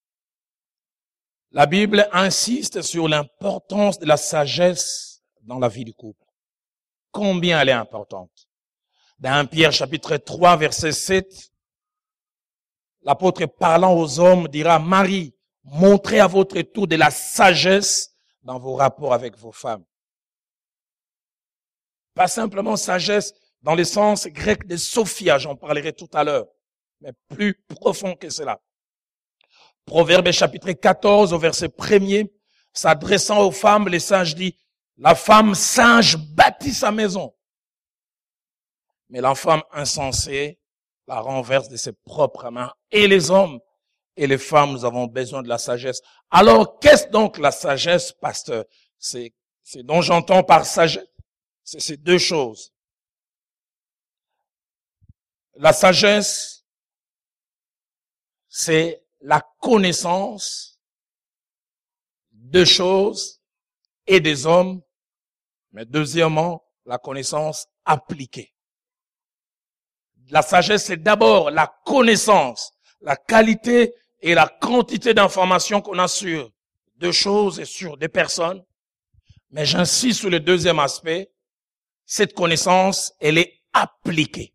La Bible insiste sur l'importance de la sagesse dans la vie du couple. Combien elle est importante. Dans 1 Pierre chapitre 3 verset 7, l'apôtre parlant aux hommes dira, Marie, montrez à votre tour de la sagesse dans vos rapports avec vos femmes. Pas simplement sagesse dans le sens grec de Sophia, j'en parlerai tout à l'heure, mais plus profond que cela. Proverbe chapitre 14 au verset 1er, s'adressant aux femmes, les sages dit, la femme sage bâtit sa maison, mais la femme insensée la renverse de ses propres mains. Et les hommes et les femmes, nous avons besoin de la sagesse. Alors, qu'est-ce donc la sagesse, pasteur? C'est dont j'entends par sagesse. C'est ces deux choses. La sagesse, c'est la connaissance de choses et des hommes, mais deuxièmement, la connaissance appliquée. La sagesse, c'est d'abord la connaissance, la qualité et la quantité d'informations qu'on a sur deux choses et sur des personnes. Mais j'insiste sur le deuxième aspect, cette connaissance, elle est appliquée.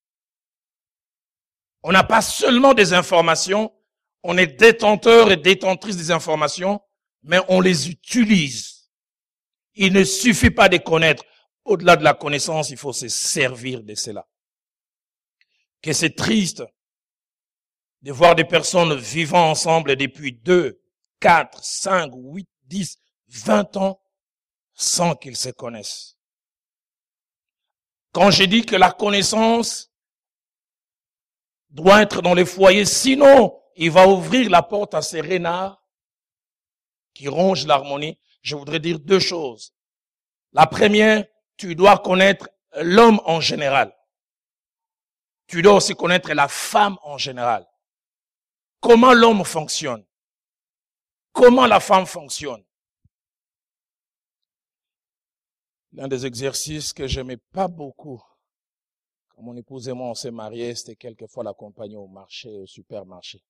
On n'a pas seulement des informations, on est détenteur et détentrice des informations, mais on les utilise. Il ne suffit pas de connaître. Au-delà de la connaissance, il faut se servir de cela. Que c'est triste de voir des personnes vivant ensemble depuis 2, 4, 5, 8, 10, 20 ans sans qu'ils se connaissent. Quand j'ai dit que la connaissance doit être dans les foyers, sinon il va ouvrir la porte à ces renards qui rongent l'harmonie, je voudrais dire 2 choses. La première, tu dois connaître l'homme en général. Tu dois aussi connaître la femme en général. Comment l'homme fonctionne? Comment la femme fonctionne? L'un des exercices que j'aimais pas beaucoup, quand mon épouse et moi on s'est mariés, c'était quelquefois l'accompagner au marché, au supermarché.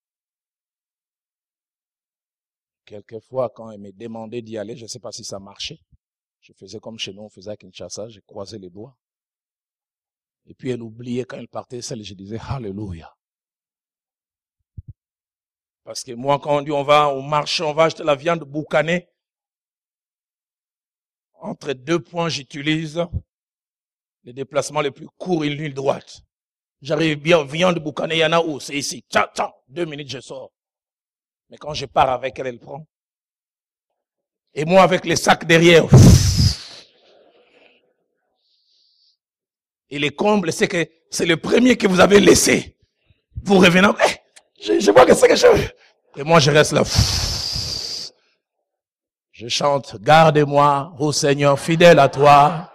Quelquefois, quand elle me demandait d'y aller, je ne sais pas si ça marchait. Je faisais comme chez nous, on faisait à Kinshasa, j'ai croisé les doigts. Et puis elle oubliait quand elle partait seule, je disais Alléluia. Parce que moi, quand on dit on va au marché, on va acheter la viande boucanée, entre 2 points, j'utilise les déplacements les plus courts, une ligne droite. J'arrive bien, viande boucanée, il y en a où? C'est ici. Tcha, 2 minutes, je sors. Mais quand je pars avec elle, elle prend. Et moi, avec les sacs derrière. Et les combles, c'est que c'est le premier que vous avez laissé. Vous revenez, je vois que c'est que je veux. Et moi, je reste là. Je chante, garde-moi, ô Seigneur, fidèle à toi.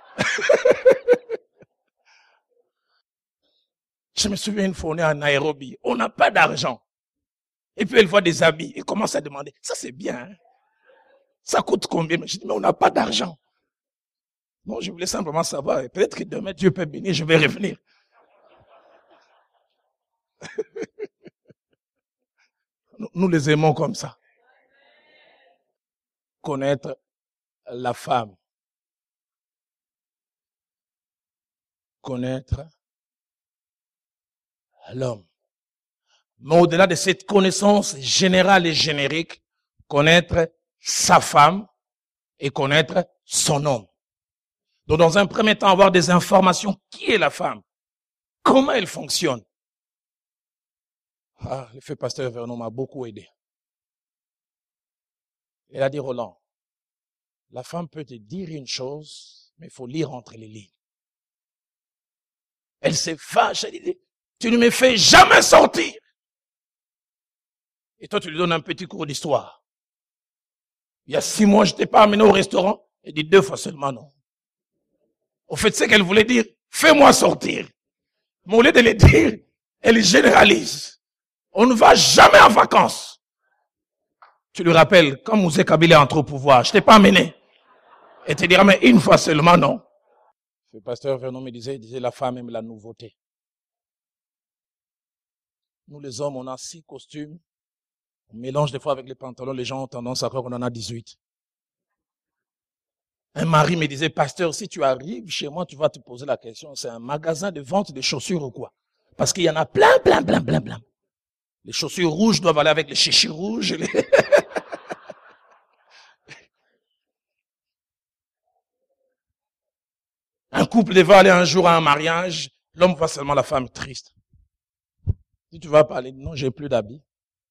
Je me souviens une fois, on est à Nairobi. On n'a pas d'argent. Et puis elle voit des habits. Elle commence à demander, ça c'est bien, hein? Ça coûte combien? Mais je dis, mais on n'a pas d'argent. Non, je voulais simplement savoir. Peut-être que demain, Dieu peut bénir, je vais revenir. Nous les aimons comme ça. Connaître la femme. Connaître l'homme. Mais au-delà de cette connaissance générale et générique, connaître sa femme et connaître son homme. Donc, dans un premier temps, avoir des informations. Qui est la femme? Comment elle fonctionne? Le fait pasteur Vernon m'a beaucoup aidé. Il a dit, Roland, la femme peut te dire une chose, mais il faut lire entre les lignes. Elle se fâche, elle dit, tu ne me fais jamais sortir. Et toi, tu lui donnes un petit cours d'histoire. Il y a 6 mois, je t'ai pas amené au restaurant. Elle dit 2 fois seulement non. Au fait, c'est qu'elle voulait dire, fais-moi sortir. Mais au lieu de le dire, elle généralise. On ne va jamais en vacances. Tu lui rappelles, quand Mouzé Kabila entre au pouvoir, je t'ai pas amené. Et tu diras, mais 1 fois seulement non. Le pasteur Vernon me disait, la femme aime la nouveauté. Nous les hommes, on a 6 costumes. On mélange des fois avec les pantalons, les gens ont tendance à croire qu'on en a 18. Un mari me disait, pasteur, si tu arrives chez moi, tu vas te poser la question, c'est un magasin de vente de chaussures ou quoi? Parce qu'il y en a plein. Les chaussures rouges doivent aller avec les chichis rouges. Un couple devait aller un jour à un mariage, l'homme voit seulement la femme triste. Si tu vas parler, non, j'ai plus d'habits.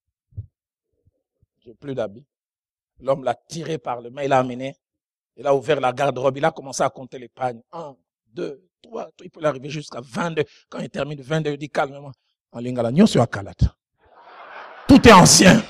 L'homme l'a tiré par le main, il l'a amené. Il a ouvert la garde-robe, il a commencé à compter les pagnes. 1, 2, 3, il peut arriver jusqu'à 22. Quand il termine 22, il dit calmement, en lingala, nyo sur akalat. Tout est ancien.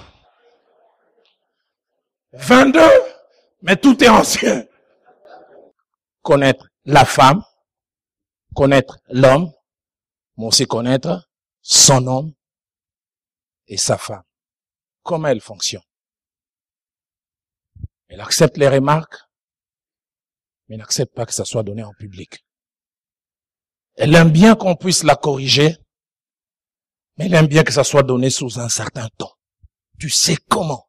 22, mais tout est ancien. Connaître la femme, connaître l'homme, mais aussi connaître son homme et sa femme. Comment elle fonctionne. Elle accepte les remarques, mais n'accepte pas que ça soit donné en public. Elle aime bien qu'on puisse la corriger, mais elle aime bien que ça soit donné sous un certain ton. Tu sais comment.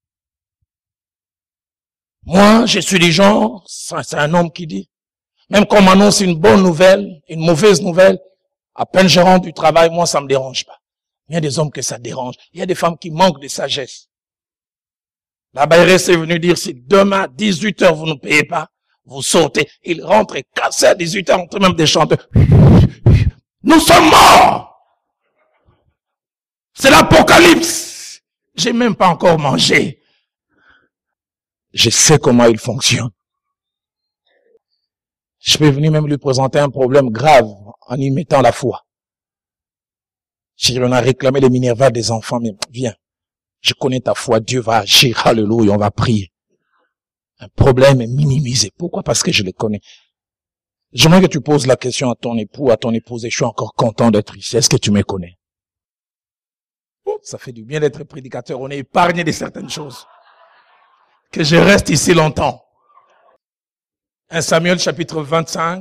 Moi, je suis du genre, c'est un homme qui dit, même quand on m'annonce une bonne nouvelle, une mauvaise nouvelle, à peine je rentre du travail, moi ça me dérange pas. Il y a des hommes que ça dérange. Il y a des femmes qui manquent de sagesse. La bailleresse est venue dire, si demain, 18h, vous ne payez pas, vous sautez. Il rentre et casse à 18 heures, entre même des chanteurs. Nous sommes morts. C'est l'apocalypse. J'ai même pas encore mangé. Je sais comment il fonctionne. Je peux venir même lui présenter un problème grave en y mettant la foi. Si on a réclamé les Minerva des enfants, mais viens, je connais ta foi, Dieu va agir, alléluia, on va prier. Un problème est minimisé. Pourquoi? Parce que je le connais. J'aimerais que tu poses la question à ton époux, à ton épouse, et je suis encore content d'être ici. Est-ce que tu me connais? Oh, ça fait du bien d'être prédicateur, on est épargné de certaines choses. Que je reste ici longtemps. 1 Samuel chapitre 25,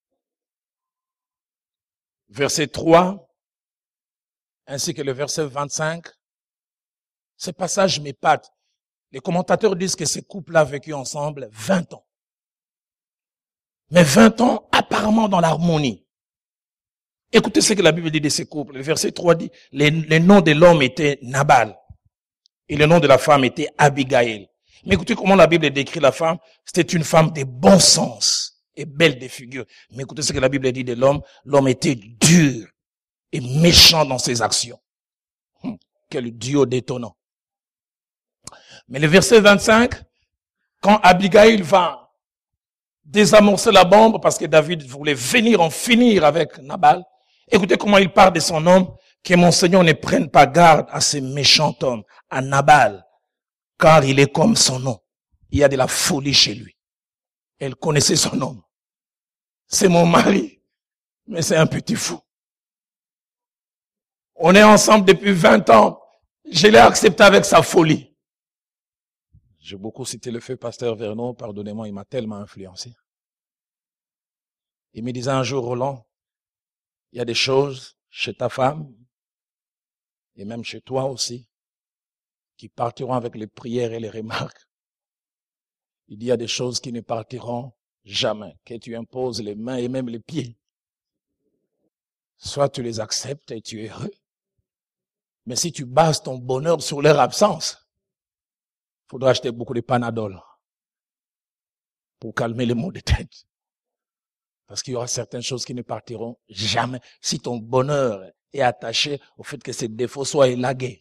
verset 3, ainsi que le verset 25. Ce passage m'épate. Les commentateurs disent que ces couples-là ont vécu ensemble 20 ans. Mais 20 ans apparemment dans l'harmonie. Écoutez ce que la Bible dit de ces couples. Le verset 3 dit, le nom de l'homme était Nabal et le nom de la femme était Abigail. Mais écoutez comment la Bible décrit la femme. C'était une femme de bon sens et belle de figure. Mais écoutez ce que la Bible dit de l'homme. L'homme était dur et méchant dans ses actions. Quel duo détonnant. Mais le verset 25, quand Abigail va désamorcer la bombe parce que David voulait venir en finir avec Nabal, écoutez comment il parle de son homme, que mon Seigneur ne prenne pas garde à ce méchant homme, à Nabal, car il est comme son nom. Il y a de la folie chez lui. Elle connaissait son homme. C'est mon mari, mais c'est un petit fou. On est ensemble depuis 20 ans. Je l'ai accepté avec sa folie. J'ai beaucoup cité le feu pasteur Vernon, pardonnez-moi, il m'a tellement influencé. Il me disait un jour, Roland, il y a des choses chez ta femme, et même chez toi aussi, qui partiront avec les prières et les remarques. Il dit, il y a des choses qui ne partiront jamais, que tu imposes les mains et même les pieds. Soit tu les acceptes et tu es heureux. Mais si tu bases ton bonheur sur leur absence, il faudra acheter beaucoup de Panadol pour calmer les maux de tête. Parce qu'il y aura certaines choses qui ne partiront jamais si ton bonheur est attaché au fait que ces défauts soient élagués.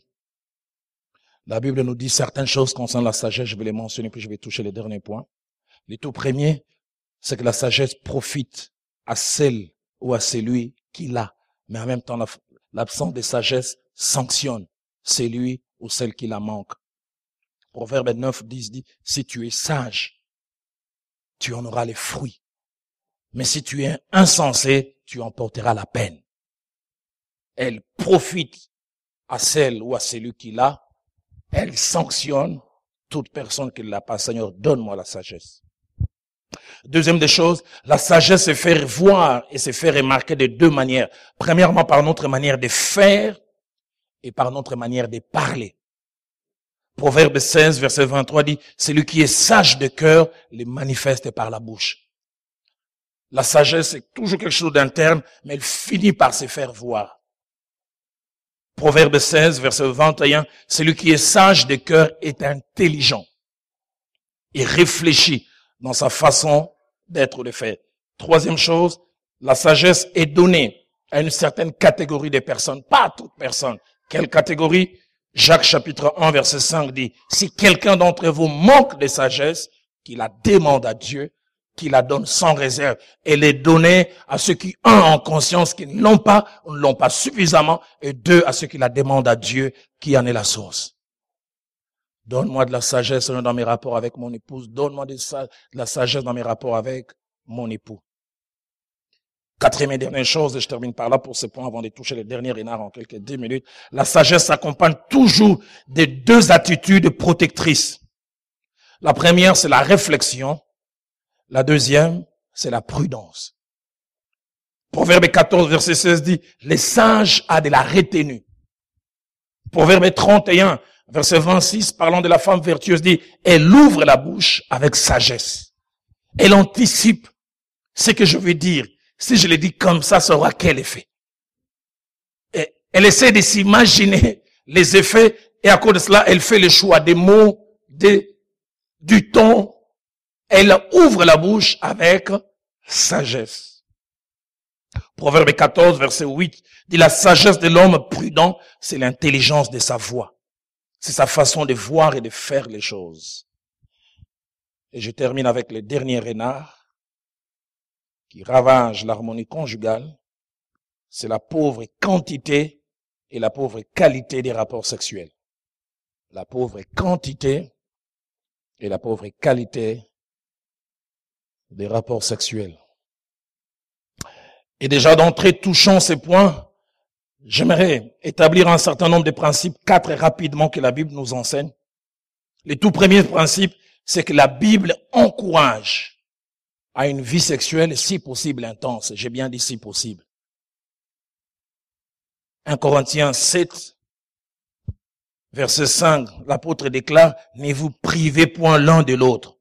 La Bible nous dit certaines choses concernant la sagesse, je vais les mentionner puis je vais toucher les derniers points. Le tout premier, c'est que la sagesse profite à celle ou à celui qui l'a. Mais en même temps, l'absence de sagesse sanctionne celui ou celle qui la manque. Proverbe 9:10 dit, si tu es sage, tu en auras les fruits. Mais si tu es insensé, tu en porteras la peine. Elle profite à celle ou à celui qui l'a. Elle sanctionne toute personne qui ne l'a pas. Seigneur, donne-moi la sagesse. Deuxième des choses, la sagesse se fait voir et se fait remarquer de deux manières. Premièrement, par notre manière de faire et par notre manière de parler. Proverbe 16, verset 23 dit, celui qui est sage de cœur le manifeste par la bouche. La sagesse est toujours quelque chose d'interne, mais elle finit par se faire voir. Proverbe 16, verset 21, celui qui est sage de cœur est intelligent et réfléchit dans sa façon d'être ou de faire. Troisième chose, la sagesse est donnée à une certaine catégorie de personnes, pas à toute personne. Quelle catégorie? Jacques chapitre 1 verset 5 dit, si quelqu'un d'entre vous manque de sagesse, qu'il la demande à Dieu, qu'il la donne sans réserve. Elle est donnée à ceux qui, un, ont conscience qu'ils ne l'ont pas, ou ne l'ont pas suffisamment, et deux, à ceux qui la demandent à Dieu, qui en est la source. Donne-moi de la sagesse dans mes rapports avec mon épouse. Donne-moi de la sagesse dans mes rapports avec mon époux. Quatrième et dernière chose, et je termine par là pour ce point avant de toucher les derniers renards en quelques 10 minutes. La sagesse s'accompagne toujours des deux attitudes protectrices. La première, c'est la réflexion. La deuxième, c'est la prudence. Proverbe 14, verset 16 dit, les sages a de la retenue. Proverbe 31, verset 26, parlant de la femme vertueuse, dit, elle ouvre la bouche avec sagesse. Elle anticipe ce que je veux dire. Si je le dis comme ça aura quel effet? Et elle essaie de s'imaginer les effets et à cause de cela, elle fait le choix des mots, du ton Elle ouvre la bouche avec sagesse. Proverbe 14, verset 8, dit la sagesse de l'homme prudent, c'est l'intelligence de sa voix. C'est sa façon de voir et de faire les choses. Et je termine avec le dernier renard qui ravage l'harmonie conjugale. C'est la pauvre quantité et la pauvre qualité des rapports sexuels. La pauvre quantité et la pauvre qualité des rapports sexuels. Et déjà d'entrée, touchant ces points, j'aimerais établir un certain nombre de principes, 4 rapidement que la Bible nous enseigne. Le tout premier principe, c'est que la Bible encourage à une vie sexuelle, si possible intense. J'ai bien dit si possible. 1 Corinthiens 7, verset 5, l'apôtre déclare, ne vous privez point l'un de l'autre.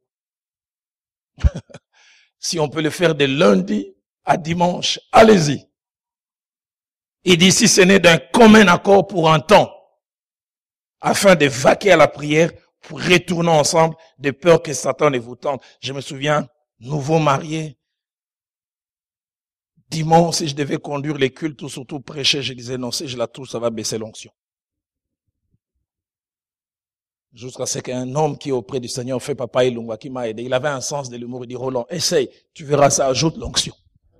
Si on peut le faire de lundi à dimanche, allez-y. Il dit, si ce n'est d'un commun accord pour un temps, afin de vaquer à la prière, pour retourner ensemble, de peur que Satan ne vous tente. Je me souviens, nouveau marié, dimanche, si je devais conduire les cultes ou surtout prêcher, je disais, non, si je la touche, ça va baisser l'onction. Jusqu'à ce qu'un homme qui est auprès du Seigneur fait Papa Ilungwa qui m'a aidé. Il avait un sens de l'humour. Il dit, Roland, essaye, tu verras, ça ajoute l'onction.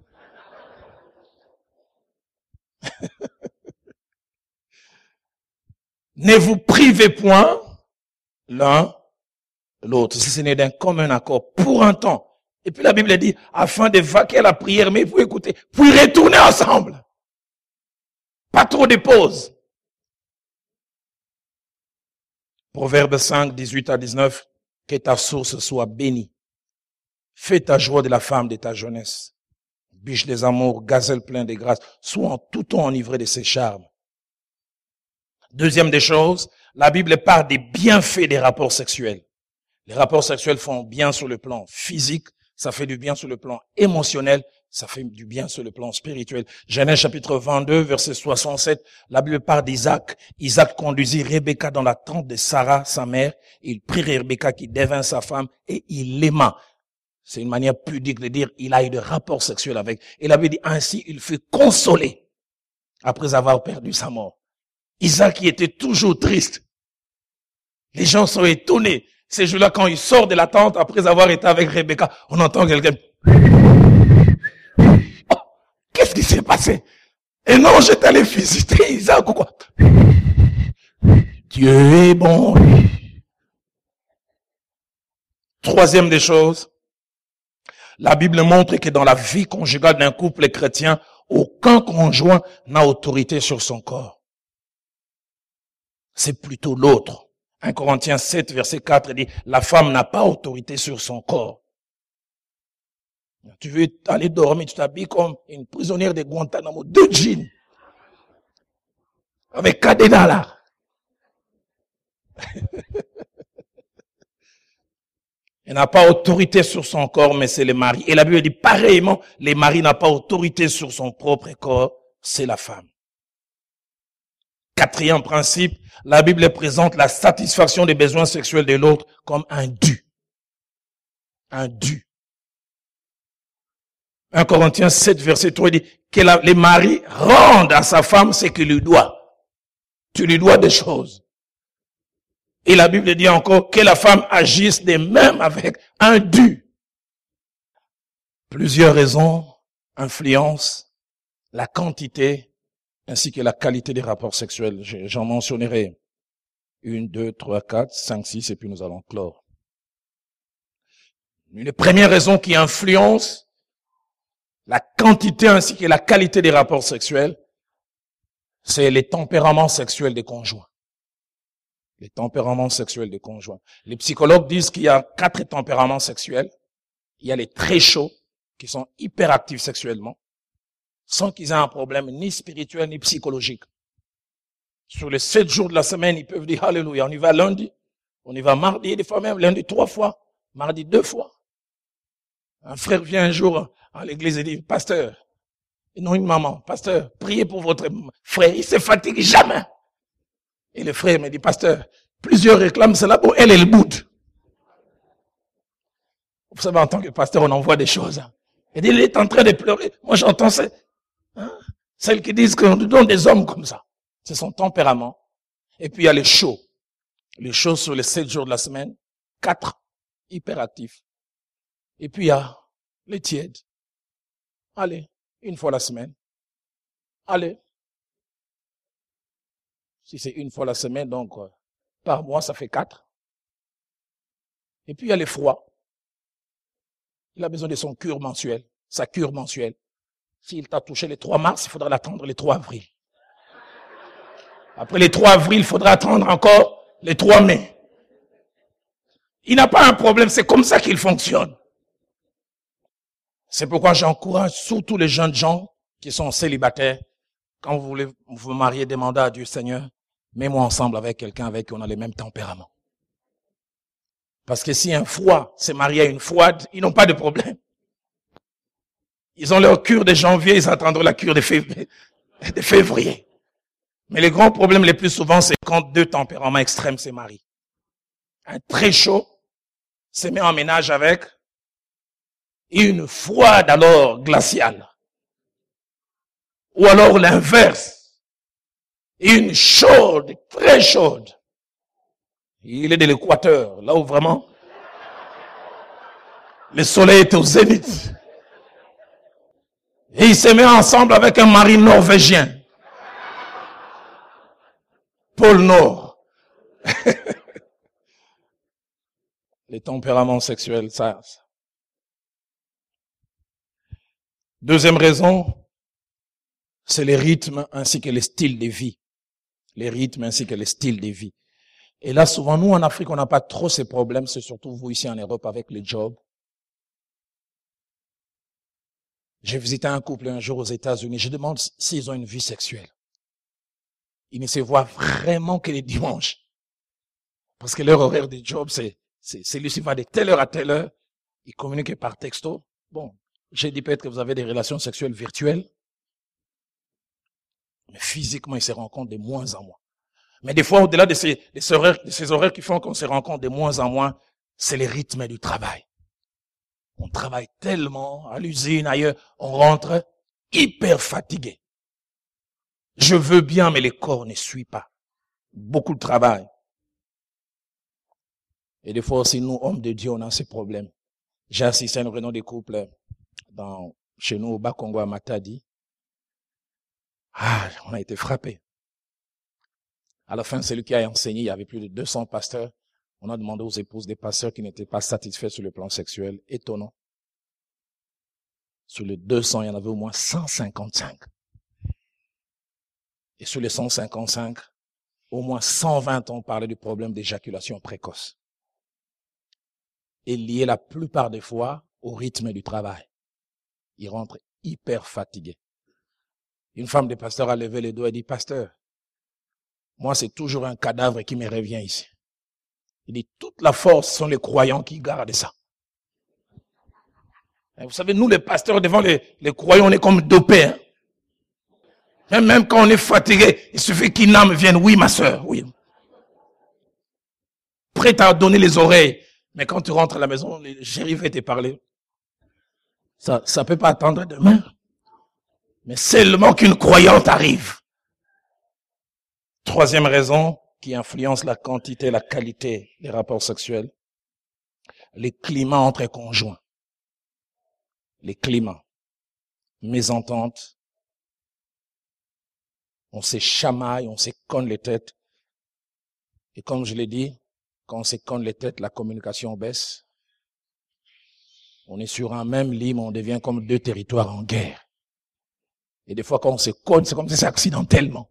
Ne vous privez point l'un l'autre, si ce n'est d'un commun accord, pour un temps. Et puis la Bible dit, afin de vaquer à la prière, mais vous écoutez, puis retourner ensemble. Pas trop de pauses. Proverbe 5, 18 à 19, que ta source soit bénie. Fais ta joie de la femme de ta jeunesse. Biche des amours, gazelle plein de grâce, sois en tout temps enivré de ses charmes. Deuxième des choses, la Bible parle des bienfaits des rapports sexuels. Les rapports sexuels font bien sur le plan physique, ça fait du bien sur le plan émotionnel, ça fait du bien sur le plan spirituel. Genèse chapitre 22, verset 67, la Bible parle d'Isaac. Isaac conduisit Rebecca dans la tente de Sarah, sa mère. Il prit Rebecca qui devint sa femme et il l'aima. C'est une manière pudique de dire, il a eu des rapports sexuels avec. Et la Bible dit, ainsi il fut consolé après avoir perdu sa mort. Isaac qui était toujours triste. Les gens sont étonnés. Ces jours-là, quand il sort de la tente, après avoir été avec Rebecca, on entend quelqu'un. Oh, qu'est-ce qui s'est passé? Et non, j'étais allé visiter Isaac ou quoi? Dieu est bon. Troisième des choses, la Bible montre que dans la vie conjugale d'un couple chrétien, aucun conjoint n'a autorité sur son corps. C'est plutôt l'autre. 1 Corinthiens 7, verset 4 dit, la femme n'a pas autorité sur son corps. Tu veux aller dormir, tu t'habilles comme une prisonnière de Guantanamo, 2 jeans. Avec cadenas là. Elle n'a pas autorité sur son corps, mais c'est le mari. Et la Bible dit, pareillement, le mari n'a pas autorité sur son propre corps, c'est la femme. Quatrième principe, la Bible présente la satisfaction des besoins sexuels de l'autre comme un dû. Un dû. 1 Corinthiens 7, verset 3 dit que les maris rendent à sa femme ce qu'il lui doit. Tu lui dois des choses. Et la Bible dit encore que la femme agisse de même avec un dû. Plusieurs raisons influencent la quantité ainsi que la qualité des rapports sexuels. J'en mentionnerai 1, 2, 3, 4, 5, 6 et puis nous allons clore. Une première raison qui influence la quantité ainsi que la qualité des rapports sexuels, c'est les tempéraments sexuels des conjoints. Les tempéraments sexuels des conjoints. Les psychologues disent qu'il y a 4 tempéraments sexuels. Il y a les très chauds, qui sont hyperactifs sexuellement, sans qu'ils aient un problème ni spirituel ni psychologique. Sur les 7 jours de la semaine, ils peuvent dire Alléluia, on y va lundi, on y va mardi, des fois même lundi 3 fois, mardi 2 fois. Un frère vient un jour à l'église et dit, pasteur, et non une maman, pasteur, priez pour votre frère, il se fatigue jamais. Et le frère me dit, pasteur, plusieurs réclament cela pour elle, elle boude. Vous savez, en tant que pasteur, on en voit des choses. Il dit, il est en train de pleurer. Moi, j'entends celles qui disent qu'on nous donne des hommes comme ça. C'est son tempérament. Et puis, il y a les chauds. Les chauds sur les 7 jours de la semaine. 4 hyperactifs. Et puis, il y a les tièdes. Allez, une fois la semaine. Allez. Si c'est une fois la semaine, donc, par mois, ça fait 4. Et puis, il y a les froids. Il a besoin de son cure mensuel, sa cure mensuelle. S'il t'a touché les 3 mars, il faudra l'attendre les 3 avril. Après les 3 avril, il faudra attendre encore les 3 mai. Il n'a pas un problème, c'est comme ça qu'il fonctionne. C'est pourquoi j'encourage surtout les jeunes gens qui sont célibataires. Quand vous voulez vous marier, demandez à Dieu, Seigneur, mets-moi ensemble avec quelqu'un avec qui on a les mêmes tempéraments. Parce que si un froid s'est marié à une froide, ils n'ont pas de problème. Ils ont leur cure de janvier, ils attendront la cure de février. Mais les grands problèmes les plus souvent, c'est quand 2 tempéraments extrêmes se marient. Un très chaud se met en ménage avec une froide alors glaciale. Ou alors l'inverse. Une chaude, très chaude. Il est de l'équateur, là où vraiment le soleil est au zénith. Et il se met ensemble avec un mari norvégien. Pôle Nord. Les tempéraments sexuels, ça. Deuxième raison, c'est les rythmes ainsi que les styles de vie. Les rythmes ainsi que les styles de vie. Et là, souvent, nous, en Afrique, on n'a pas trop ces problèmes. C'est surtout vous ici en Europe avec les jobs. J'ai visité un couple un jour aux États-Unis. Je demande s'ils ont une vie sexuelle. Ils ne se voient vraiment que les dimanches. Parce que leur horaire de job, c'est celui-ci va de telle heure à telle heure. Ils communiquent par texto. Bon, j'ai dit peut-être que vous avez des relations sexuelles virtuelles. Mais physiquement, ils se rencontrent de moins en moins. Mais des fois, au-delà de ces horaires qui font qu'on se rencontre de moins en moins, c'est les rythmes du travail. On travaille tellement à l'usine, ailleurs, on rentre hyper fatigué. Je veux bien, mais le corps ne suit pas. Beaucoup de travail. Et des fois aussi, nous, hommes de Dieu, on a ces problèmes. J'ai assisté à une réunion des couples chez nous au Bas-Congo à Matadi. On a été frappés. À la fin, celui qui a enseigné, il y avait plus de 200 pasteurs. On a demandé aux épouses des pasteurs qui n'étaient pas satisfaits sur le plan sexuel. Étonnant. Sur les 200, il y en avait au moins 155. Et sur les 155, au moins 120 ont parlé du problème d'éjaculation précoce. Et lié la plupart des fois au rythme du travail. Ils rentrent hyper fatigués. Une femme de pasteur a levé les doigts et dit, pasteur, moi c'est toujours un cadavre qui me revient ici. Il dit, toute la force sont les croyants qui gardent ça. Et vous savez, nous les pasteurs devant les croyants, on est comme dopés. Hein? Même quand on est fatigué, il suffit qu'une âme vienne, oui ma soeur, oui. Prête à donner les oreilles. Mais quand tu rentres à la maison, le chéri va te parler. Ça peut pas attendre demain. Mais seulement qu'une croyante arrive. Troisième raison qui influence la quantité et la qualité des rapports sexuels. Les climats entre conjoints. Les climats. Mésententes. On se chamaille, on se conne les têtes. Et comme je l'ai dit, quand on se conne les têtes, la communication baisse. On est sur un même lit, mais on devient comme 2 territoires en guerre. Et des fois, quand on se cogne, c'est comme si c'est accidentellement.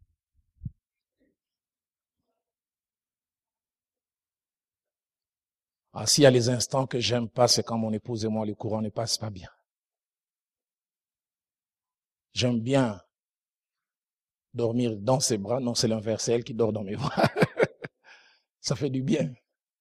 S'il y a les instants que j'aime pas, c'est quand mon épouse et moi, le courant ne passe pas bien. J'aime bien dormir dans ses bras. Non, c'est l'inverse, c'est elle qui dort dans mes bras. Ça fait du bien.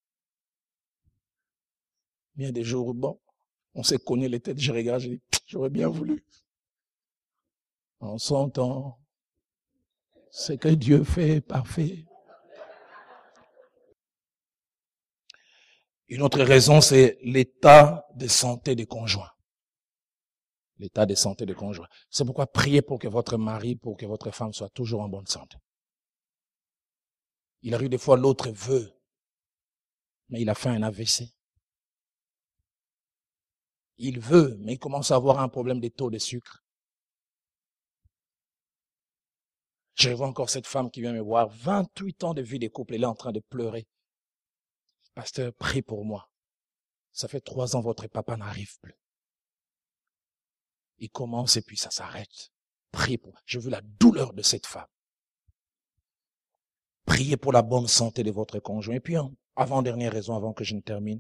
Il y a des jours où, bon, on s'est cogné les têtes, je regarde, je dis, j'aurais bien voulu. En son temps, ce que Dieu fait est parfait. Une autre raison, c'est l'état de santé des conjoints. L'état de santé des conjoints. C'est pourquoi priez pour que votre mari, pour que votre femme soit toujours en bonne santé. Il arrive des fois, l'autre veut, mais il a fait un AVC. Il veut, mais il commence à avoir un problème de taux de sucre. Je revois encore cette femme qui vient me voir, 28 ans de vie de couple, elle est en train de pleurer. Pasteur, prie pour moi. Ça fait 3 ans, votre papa n'arrive plus. Il commence et puis ça s'arrête. Prie pour moi. Je veux la douleur de cette femme. Priez pour la bonne santé de votre conjoint. Et puis, avant-dernière raison, avant que je ne termine,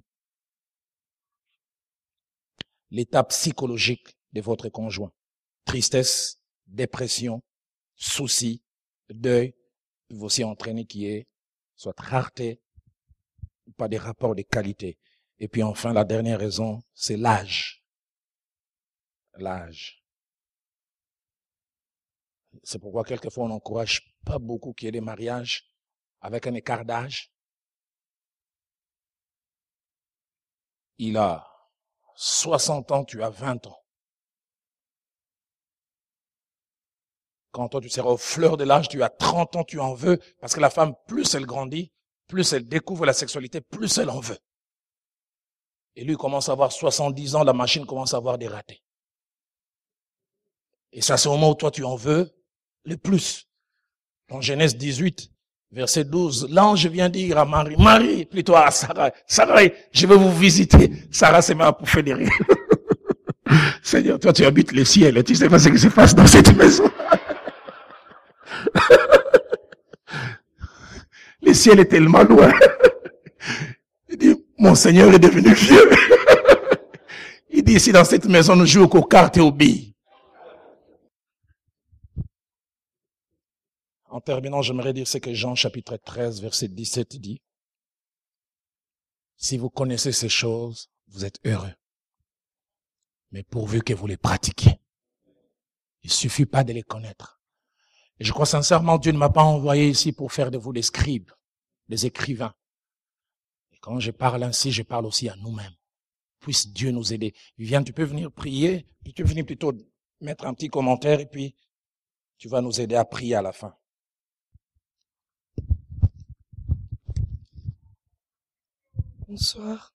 l'état psychologique de votre conjoint. Tristesse, dépression, soucis, deuil, peuvent aussi entraîner qui est soit rareté, pas des rapports de qualité. Et puis enfin, la dernière raison, c'est l'âge. L'âge. C'est pourquoi quelquefois on n'encourage pas beaucoup qu'il y ait des mariages avec un écart d'âge. Il a 60 ans, tu as 20 ans. Quand toi tu seras aux fleurs de l'âge, tu as 30 ans, tu en veux, parce que la femme, plus elle grandit, plus elle découvre la sexualité, plus elle en veut. Et lui commence à avoir 70 ans, la machine commence à avoir des ratés. Et ça, c'est au moment où toi tu en veux le plus. Dans Genèse 18, verset 12, l'ange vient dire à Marie, Marie, plutôt à Sarah, Sarah, je vais vous visiter. Sarah s'est mise à pouffer de rire. Seigneur, toi tu habites le ciel et tu sais pas ce qui se passe dans cette maison. Le ciel est tellement loin. Il dit, mon Seigneur est devenu vieux. Il dit, ici dans cette maison, nous jouons qu'aux cartes et aux billes. En terminant, j'aimerais dire ce que Jean chapitre 13, verset 17 dit. Si vous connaissez ces choses, vous êtes heureux. Mais pourvu que vous les pratiquiez. Il suffit pas de les connaître. Et je crois sincèrement, Dieu ne m'a pas envoyé ici pour faire de vous des scribes, des écrivains. Et quand je parle ainsi, je parle aussi à nous-mêmes. Puisse Dieu nous aider. Viens, tu peux venir prier, puis tu peux venir plutôt mettre un petit commentaire et puis tu vas nous aider à prier à la fin. Bonsoir.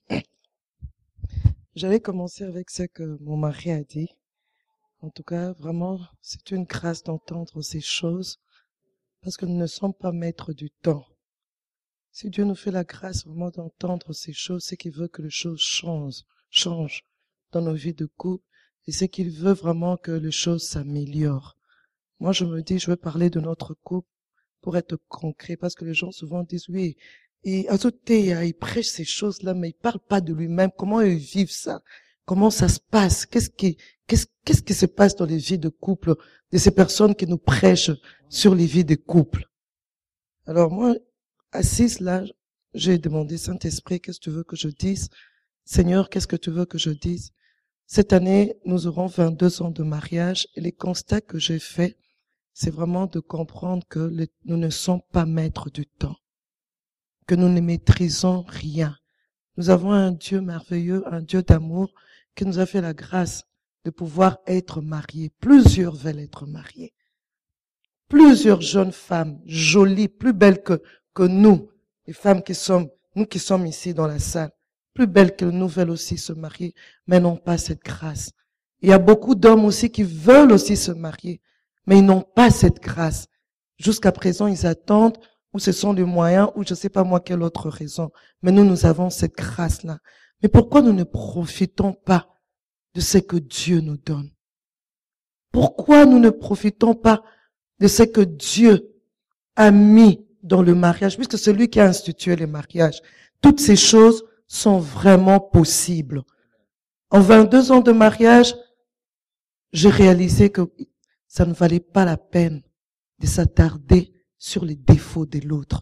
J'allais commencer avec ce que mon mari a dit. En tout cas, vraiment, c'est une grâce d'entendre ces choses parce que nous ne sommes pas maîtres du temps. Si Dieu nous fait la grâce vraiment d'entendre ces choses, c'est qu'il veut que les choses changent dans nos vies de couple et c'est qu'il veut vraiment que les choses s'améliorent. Moi, je me dis, je veux parler de notre couple pour être concret parce que les gens souvent disent, oui, et il prêche ces choses-là, mais il parle pas de lui-même. Comment ils vivent ça? Comment ça se passe? Qu'est-ce qui se passe dans les vies de couple de ces personnes qui nous prêchent sur les vies de couple? Alors moi, assise là, j'ai demandé, Saint-Esprit, qu'est-ce que tu veux que je dise? Seigneur, qu'est-ce que tu veux que je dise? Cette année, nous aurons 22 ans de mariage et les constats que j'ai faits, c'est vraiment de comprendre que nous ne sommes pas maîtres du temps, que nous ne maîtrisons rien. Nous avons un Dieu merveilleux, un Dieu d'amour qui nous a fait la grâce de pouvoir être mariés. Plusieurs veulent être mariés. Plusieurs jeunes femmes, jolies, plus belles que nous, les femmes nous qui sommes ici dans la salle, plus belles que nous veulent aussi se marier, mais n'ont pas cette grâce. Il y a beaucoup d'hommes aussi qui veulent aussi se marier, mais ils n'ont pas cette grâce. Jusqu'à présent, ils attendent, ou ce sont les moyens, ou je ne sais pas moi quelle autre raison. Mais nous avons cette grâce-là. Mais pourquoi nous ne profitons pas de ce que Dieu nous donne? Pourquoi nous ne profitons pas de ce que Dieu a mis dans le mariage, puisque c'est lui qui a institué le mariage? Toutes ces choses sont vraiment possibles. En 22 ans de mariage, j'ai réalisé que ça ne valait pas la peine de s'attarder sur les défauts de l'autre.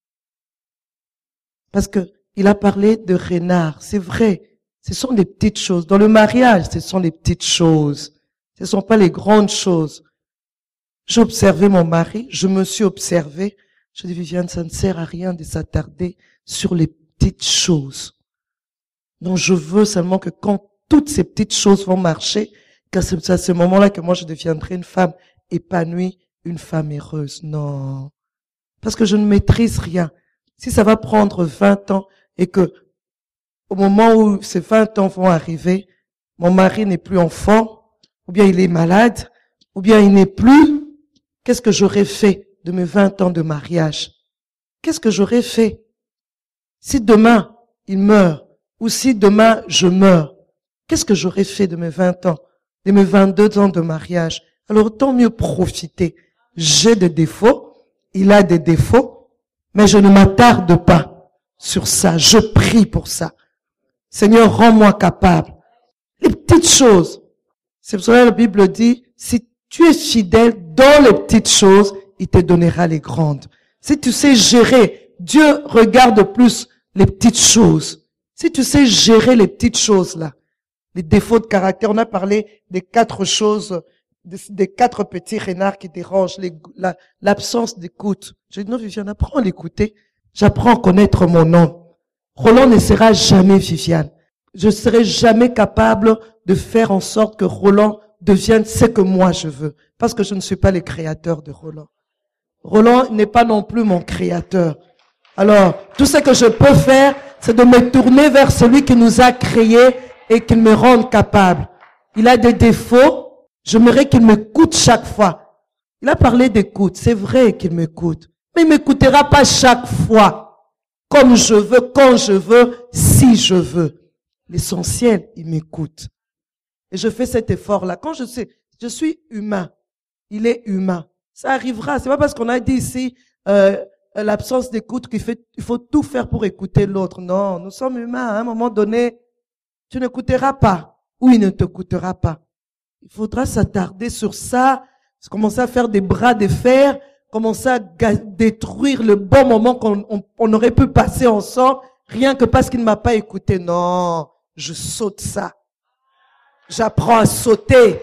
Parce que il a parlé de renard. C'est vrai. Ce sont des petites choses. Dans le mariage, ce sont les petites choses. Ce ne sont pas les grandes choses. J'ai observé mon mari. Je me suis observé. Je dis, Viviane, ça ne sert à rien de s'attarder sur les petites choses. Donc je veux seulement que quand toutes ces petites choses vont marcher, que c'est à ce moment-là que moi je deviendrai une femme épanouie, une femme heureuse. Non. Parce que je ne maîtrise rien. Si ça va prendre 20 ans et que au moment où ces 20 ans vont arriver, mon mari n'est plus en forme, ou bien il est malade, ou bien il n'est plus, qu'est-ce que j'aurais fait de mes 20 ans de mariage? Qu'est-ce que j'aurais fait? Si demain il meurt, ou si demain je meurs, qu'est-ce que j'aurais fait de mes 20 ans, de mes 22 ans de mariage? Alors autant mieux profiter. J'ai des défauts, il a des défauts, mais je ne m'attarde pas sur ça. Je prie pour ça. Seigneur, rends-moi capable. Les petites choses. C'est pour ça que la Bible dit, si tu es fidèle dans les petites choses, il te donnera les grandes. Si tu sais gérer, Dieu regarde plus les petites choses. Si tu sais gérer les petites choses là, les défauts de caractère, on a parlé des 4 choses, des 4 petits renards qui dérangent, l'absence d'écoute. J'ai dit non, Viviane, apprends à l'écouter. J'apprends à connaître mon nom. Roland ne sera jamais Viviane. Je serai jamais capable de faire en sorte que Roland devienne ce que moi je veux. Parce que je ne suis pas le créateur de Roland. Roland n'est pas non plus mon créateur. Alors, tout ce que je peux faire, c'est de me tourner vers celui qui nous a créés et qu'il me rende capable. Il a des défauts. J'aimerais qu'il m'écoute chaque fois. Il a parlé d'écoute. C'est vrai qu'il m'écoute. Mais il m'écoutera pas chaque fois. Comme je veux, quand je veux, si je veux. L'essentiel, il m'écoute. Et je fais cet effort-là. Quand je sais, je suis humain. Il est humain. Ça arrivera. C'est pas parce qu'on a dit ici, l'absence d'écoute il faut tout faire pour écouter l'autre. Non, nous sommes humains. À un moment donné, tu n'écouteras pas. Ou il ne t'écoutera pas. Il faudra s'attarder sur ça. Commencer à faire des bras de fer. Commencer à détruire le bon moment qu'on aurait pu passer ensemble. Rien que parce qu'il ne m'a pas écouté. Non, je saute ça. J'apprends à sauter.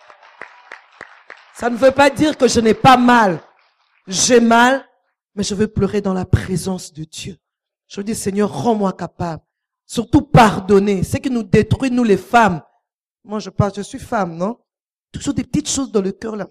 Ça ne veut pas dire que je n'ai pas mal. J'ai mal, mais je veux pleurer dans la présence de Dieu. Je dis, Seigneur, rends-moi capable. Surtout pardonner. Ce qui nous détruit, nous les femmes. Moi, je suis femme, non? Toujours des petites choses dans le cœur, là.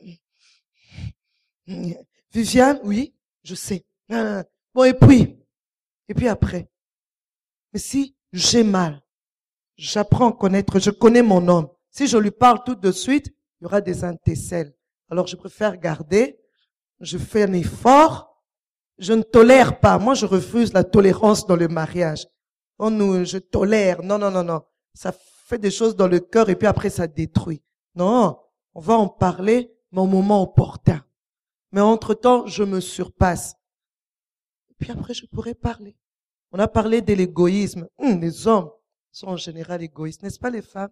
Viviane, oui, je sais. Bon, et puis après. Mais si j'ai mal, j'apprends à connaître, je connais mon homme. Si je lui parle tout de suite, il y aura des antécelles. Alors je préfère garder, je fais un effort, je ne tolère pas. Moi, je refuse la tolérance dans le mariage. Je tolère. Non. Ça fait des choses dans le cœur et puis après ça détruit. Non, on va en parler, mais au moment opportun. Mais entre-temps, je me surpasse. Et puis après, je pourrais parler. On a parlé de l'égoïsme. Les hommes sont en général égoïstes, n'est-ce pas les femmes?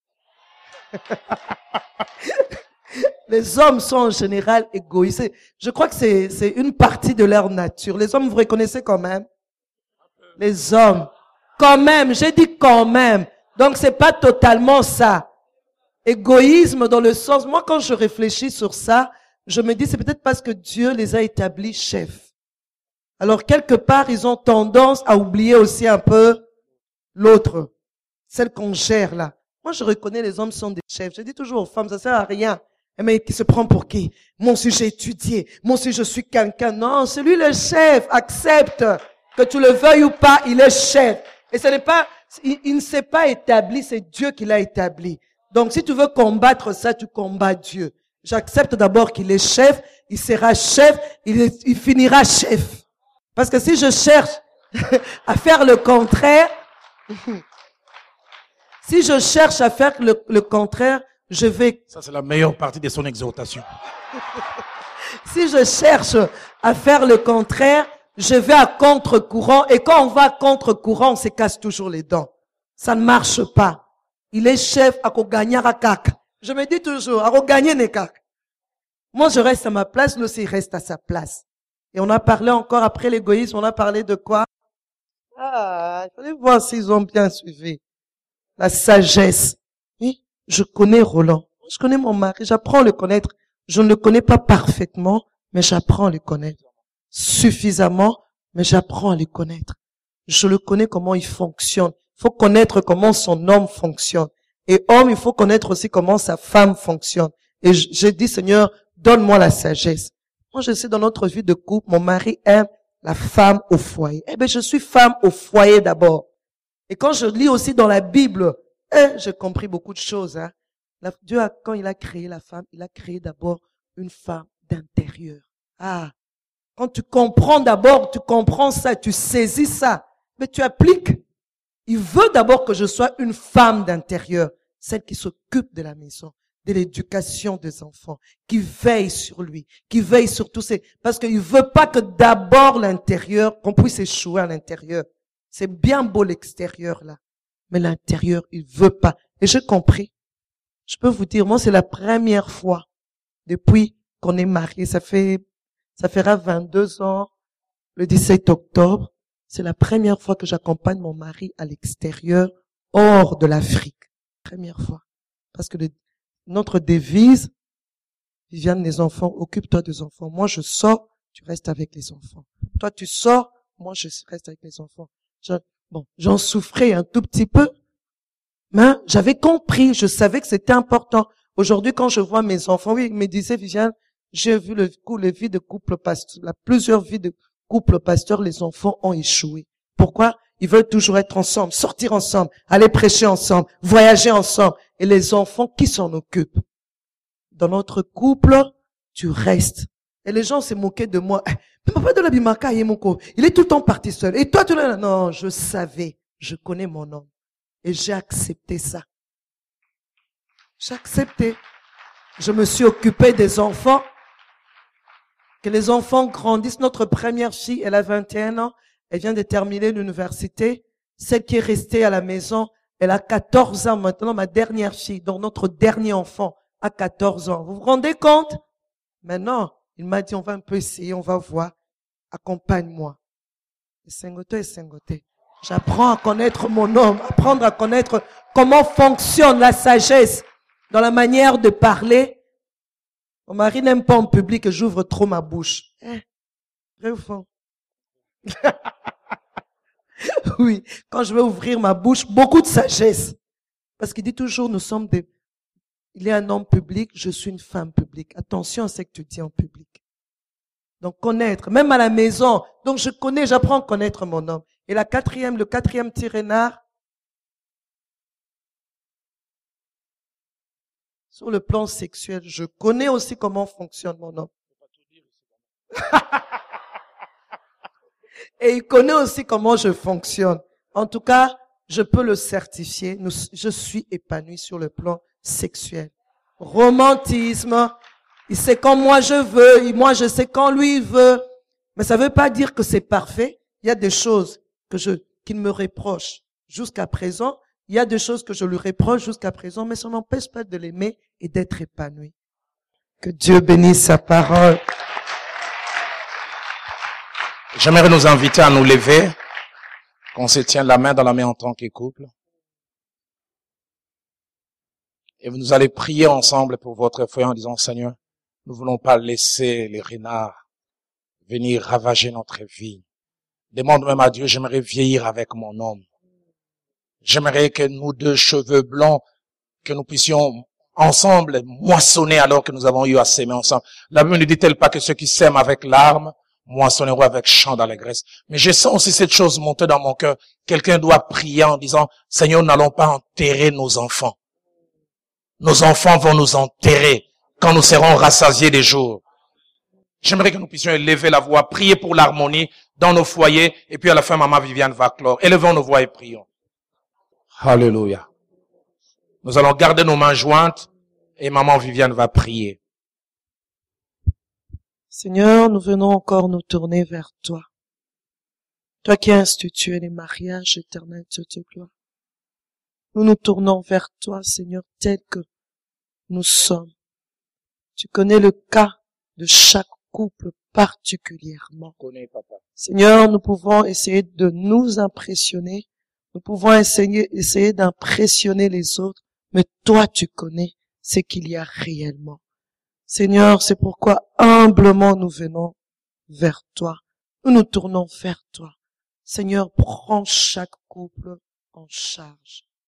Les hommes sont en général égoïstes. Je crois que c'est une partie de leur nature. Les hommes, vous reconnaissez quand même? Les hommes. Quand même, j'ai dit quand même. Donc c'est pas totalement ça. Égoïsme dans le sens, moi quand je réfléchis sur ça, je me dis c'est peut-être parce que Dieu les a établis chefs. Alors quelque part, ils ont tendance à oublier aussi un peu l'autre, celle qu'on gère là. Moi je reconnais les hommes sont des chefs. Je dis toujours aux femmes, ça sert à rien. Mais qui se prend pour qui? Moi aussi j'ai étudié, moi aussi je suis quelqu'un. Non, c'est lui le chef. Accepte que tu le veuilles ou pas, il est chef. Et ce n'est pas, il ne s'est pas établi, c'est Dieu qui l'a établi. Donc si tu veux combattre ça, tu combats Dieu. J'accepte d'abord qu'il est chef, il sera chef, il finira chef. Parce que si je cherche à faire le contraire, si je cherche à faire le contraire, je vais... Ça, c'est la meilleure partie de son exhortation. Si je cherche à faire le contraire, je vais à contre-courant. Et quand on va à contre-courant, on se casse toujours les dents. Ça ne marche pas. Il est chef à gagner à kak. Je me dis toujours, à gagner les kak. Moi, je reste à ma place, lui aussi, il reste à sa place. Et on a parlé encore, après l'égoïsme, on a parlé de quoi? Il fallait voir s'ils ont bien suivi. La sagesse. Oui, je connais Roland. Je connais mon mari, j'apprends à le connaître. Je ne le connais pas parfaitement, mais j'apprends à le connaître. Suffisamment, mais j'apprends à le connaître. je le connais comment il fonctionne. Il faut connaître comment son homme fonctionne. Et homme, il faut connaître aussi comment sa femme fonctionne. Et j'ai dit, Seigneur, donne-moi la sagesse. Moi, je sais, dans notre vie de couple, mon mari aime la femme au foyer. Eh bien, je suis femme au foyer d'abord. Et quand je lis aussi dans la Bible, j'ai compris beaucoup de choses. Hein. Dieu, quand il a créé la femme, il a créé d'abord une femme d'intérieur. Ah, quand tu comprends d'abord, tu comprends ça, tu saisis ça, mais tu appliques. Il veut d'abord que je sois une femme d'intérieur, celle qui s'occupe de la maison, de l'éducation des enfants, qui veille sur lui, qui veille sur tous ces... Parce qu'il veut pas que d'abord l'intérieur, qu'on puisse échouer à l'intérieur. C'est bien beau l'extérieur là, mais l'intérieur, il veut pas. Et j'ai compris. Je peux vous dire, moi c'est la première fois depuis qu'on est mariés, ça fera 22 ans, le 17 octobre, c'est la première fois que j'accompagne mon mari à l'extérieur, hors de l'Afrique. Première fois. Parce que notre devise, Viviane, les enfants, occupe-toi des enfants. Moi, je sors, tu restes avec les enfants. Toi, tu sors, moi, je reste avec les enfants. J'en souffrais un tout petit peu, mais j'avais compris, je savais que c'était important. Aujourd'hui, quand je vois mes enfants, oui, ils me disaient, Viviane, j'ai vu les vies de couple pasteur, plusieurs vies de couple pasteur, les enfants ont échoué. Pourquoi? Ils veulent toujours être ensemble, sortir ensemble, aller prêcher ensemble, voyager ensemble. Et les enfants, qui s'en occupent? Dans notre couple, tu restes. Et les gens se moquaient de moi. Mais papa de la Bimaka, il est tout le temps parti seul. Et toi, tu l'as... Non, je savais. Je connais mon homme. Et j'ai accepté ça. J'ai accepté. Je me suis occupé des enfants. Que les enfants grandissent. Notre première fille, elle a 21 ans. Elle vient de terminer l'université. Celle qui est restée à la maison, elle a 14 ans maintenant. Ma dernière fille, donc notre dernier enfant, a 14 ans. Vous vous rendez compte? Maintenant, il m'a dit, on va un peu essayer, on va voir. Accompagne-moi. Et Sengoté. J'apprends à connaître mon homme, apprendre à connaître comment fonctionne la sagesse dans la manière de parler. Mon mari n'aime pas en public que j'ouvre trop ma bouche. Vrai ou faux? Oui, quand je vais ouvrir ma bouche, beaucoup de sagesse. Parce qu'il dit toujours, il est un homme public, je suis une femme publique. Attention à ce que tu dis en public. Donc connaître, même à la maison. Donc je connais, j'apprends à connaître mon homme. Et le quatrième petit renard, sur le plan sexuel, je connais aussi comment fonctionne mon homme. Et il connaît aussi comment je fonctionne. En tout cas, je peux le certifier. Je suis épanoui sur le plan sexuel. Romantisme. Il sait quand moi je veux, et moi je sais quand lui il veut. Mais ça ne veut pas dire que c'est parfait. Il y a des choses qu'il me reproche jusqu'à présent. Il y a des choses que je lui reproche jusqu'à présent, mais ça n'empêche pas de l'aimer et d'être épanoui. Que Dieu bénisse sa parole. J'aimerais nous inviter à nous lever, qu'on se tienne la main dans la main en tant que couple. Et vous allez prier ensemble pour votre foyer en disant, Seigneur, nous ne voulons pas laisser les renards venir ravager notre vie. Demande même à Dieu, j'aimerais vieillir avec mon homme. J'aimerais que nous deux cheveux blancs, que nous puissions ensemble moissonner alors que nous avons eu à s'aimer ensemble. La Bible ne dit-elle pas que ceux qui s'aiment avec larmes moissonneront avec chant d'allégresse. Mais je sens aussi cette chose monter dans mon cœur. Quelqu'un doit prier en disant, Seigneur, n'allons pas enterrer nos enfants. Nos enfants vont nous enterrer quand nous serons rassasiés des jours. J'aimerais que nous puissions élever la voix, prier pour l'harmonie dans nos foyers, et puis à la fin, Maman Viviane va clore. Élevons nos voix et prions. Alléluia. Nous allons garder nos mains jointes, et Maman Viviane va prier. Seigneur, nous venons encore nous tourner vers toi. Toi qui as institué les mariages éternels, Dieu te gloire. Nous nous tournons vers toi, Seigneur, tel que nous sommes. Tu connais le cas de chaque couple particulièrement. Seigneur, nous pouvons essayer de nous impressionner. Nous pouvons essayer d'impressionner les autres. Mais toi, tu connais ce qu'il y a réellement. Seigneur, c'est pourquoi humblement nous venons vers toi. Nous nous tournons vers toi. Seigneur, prends chaque couple en charge.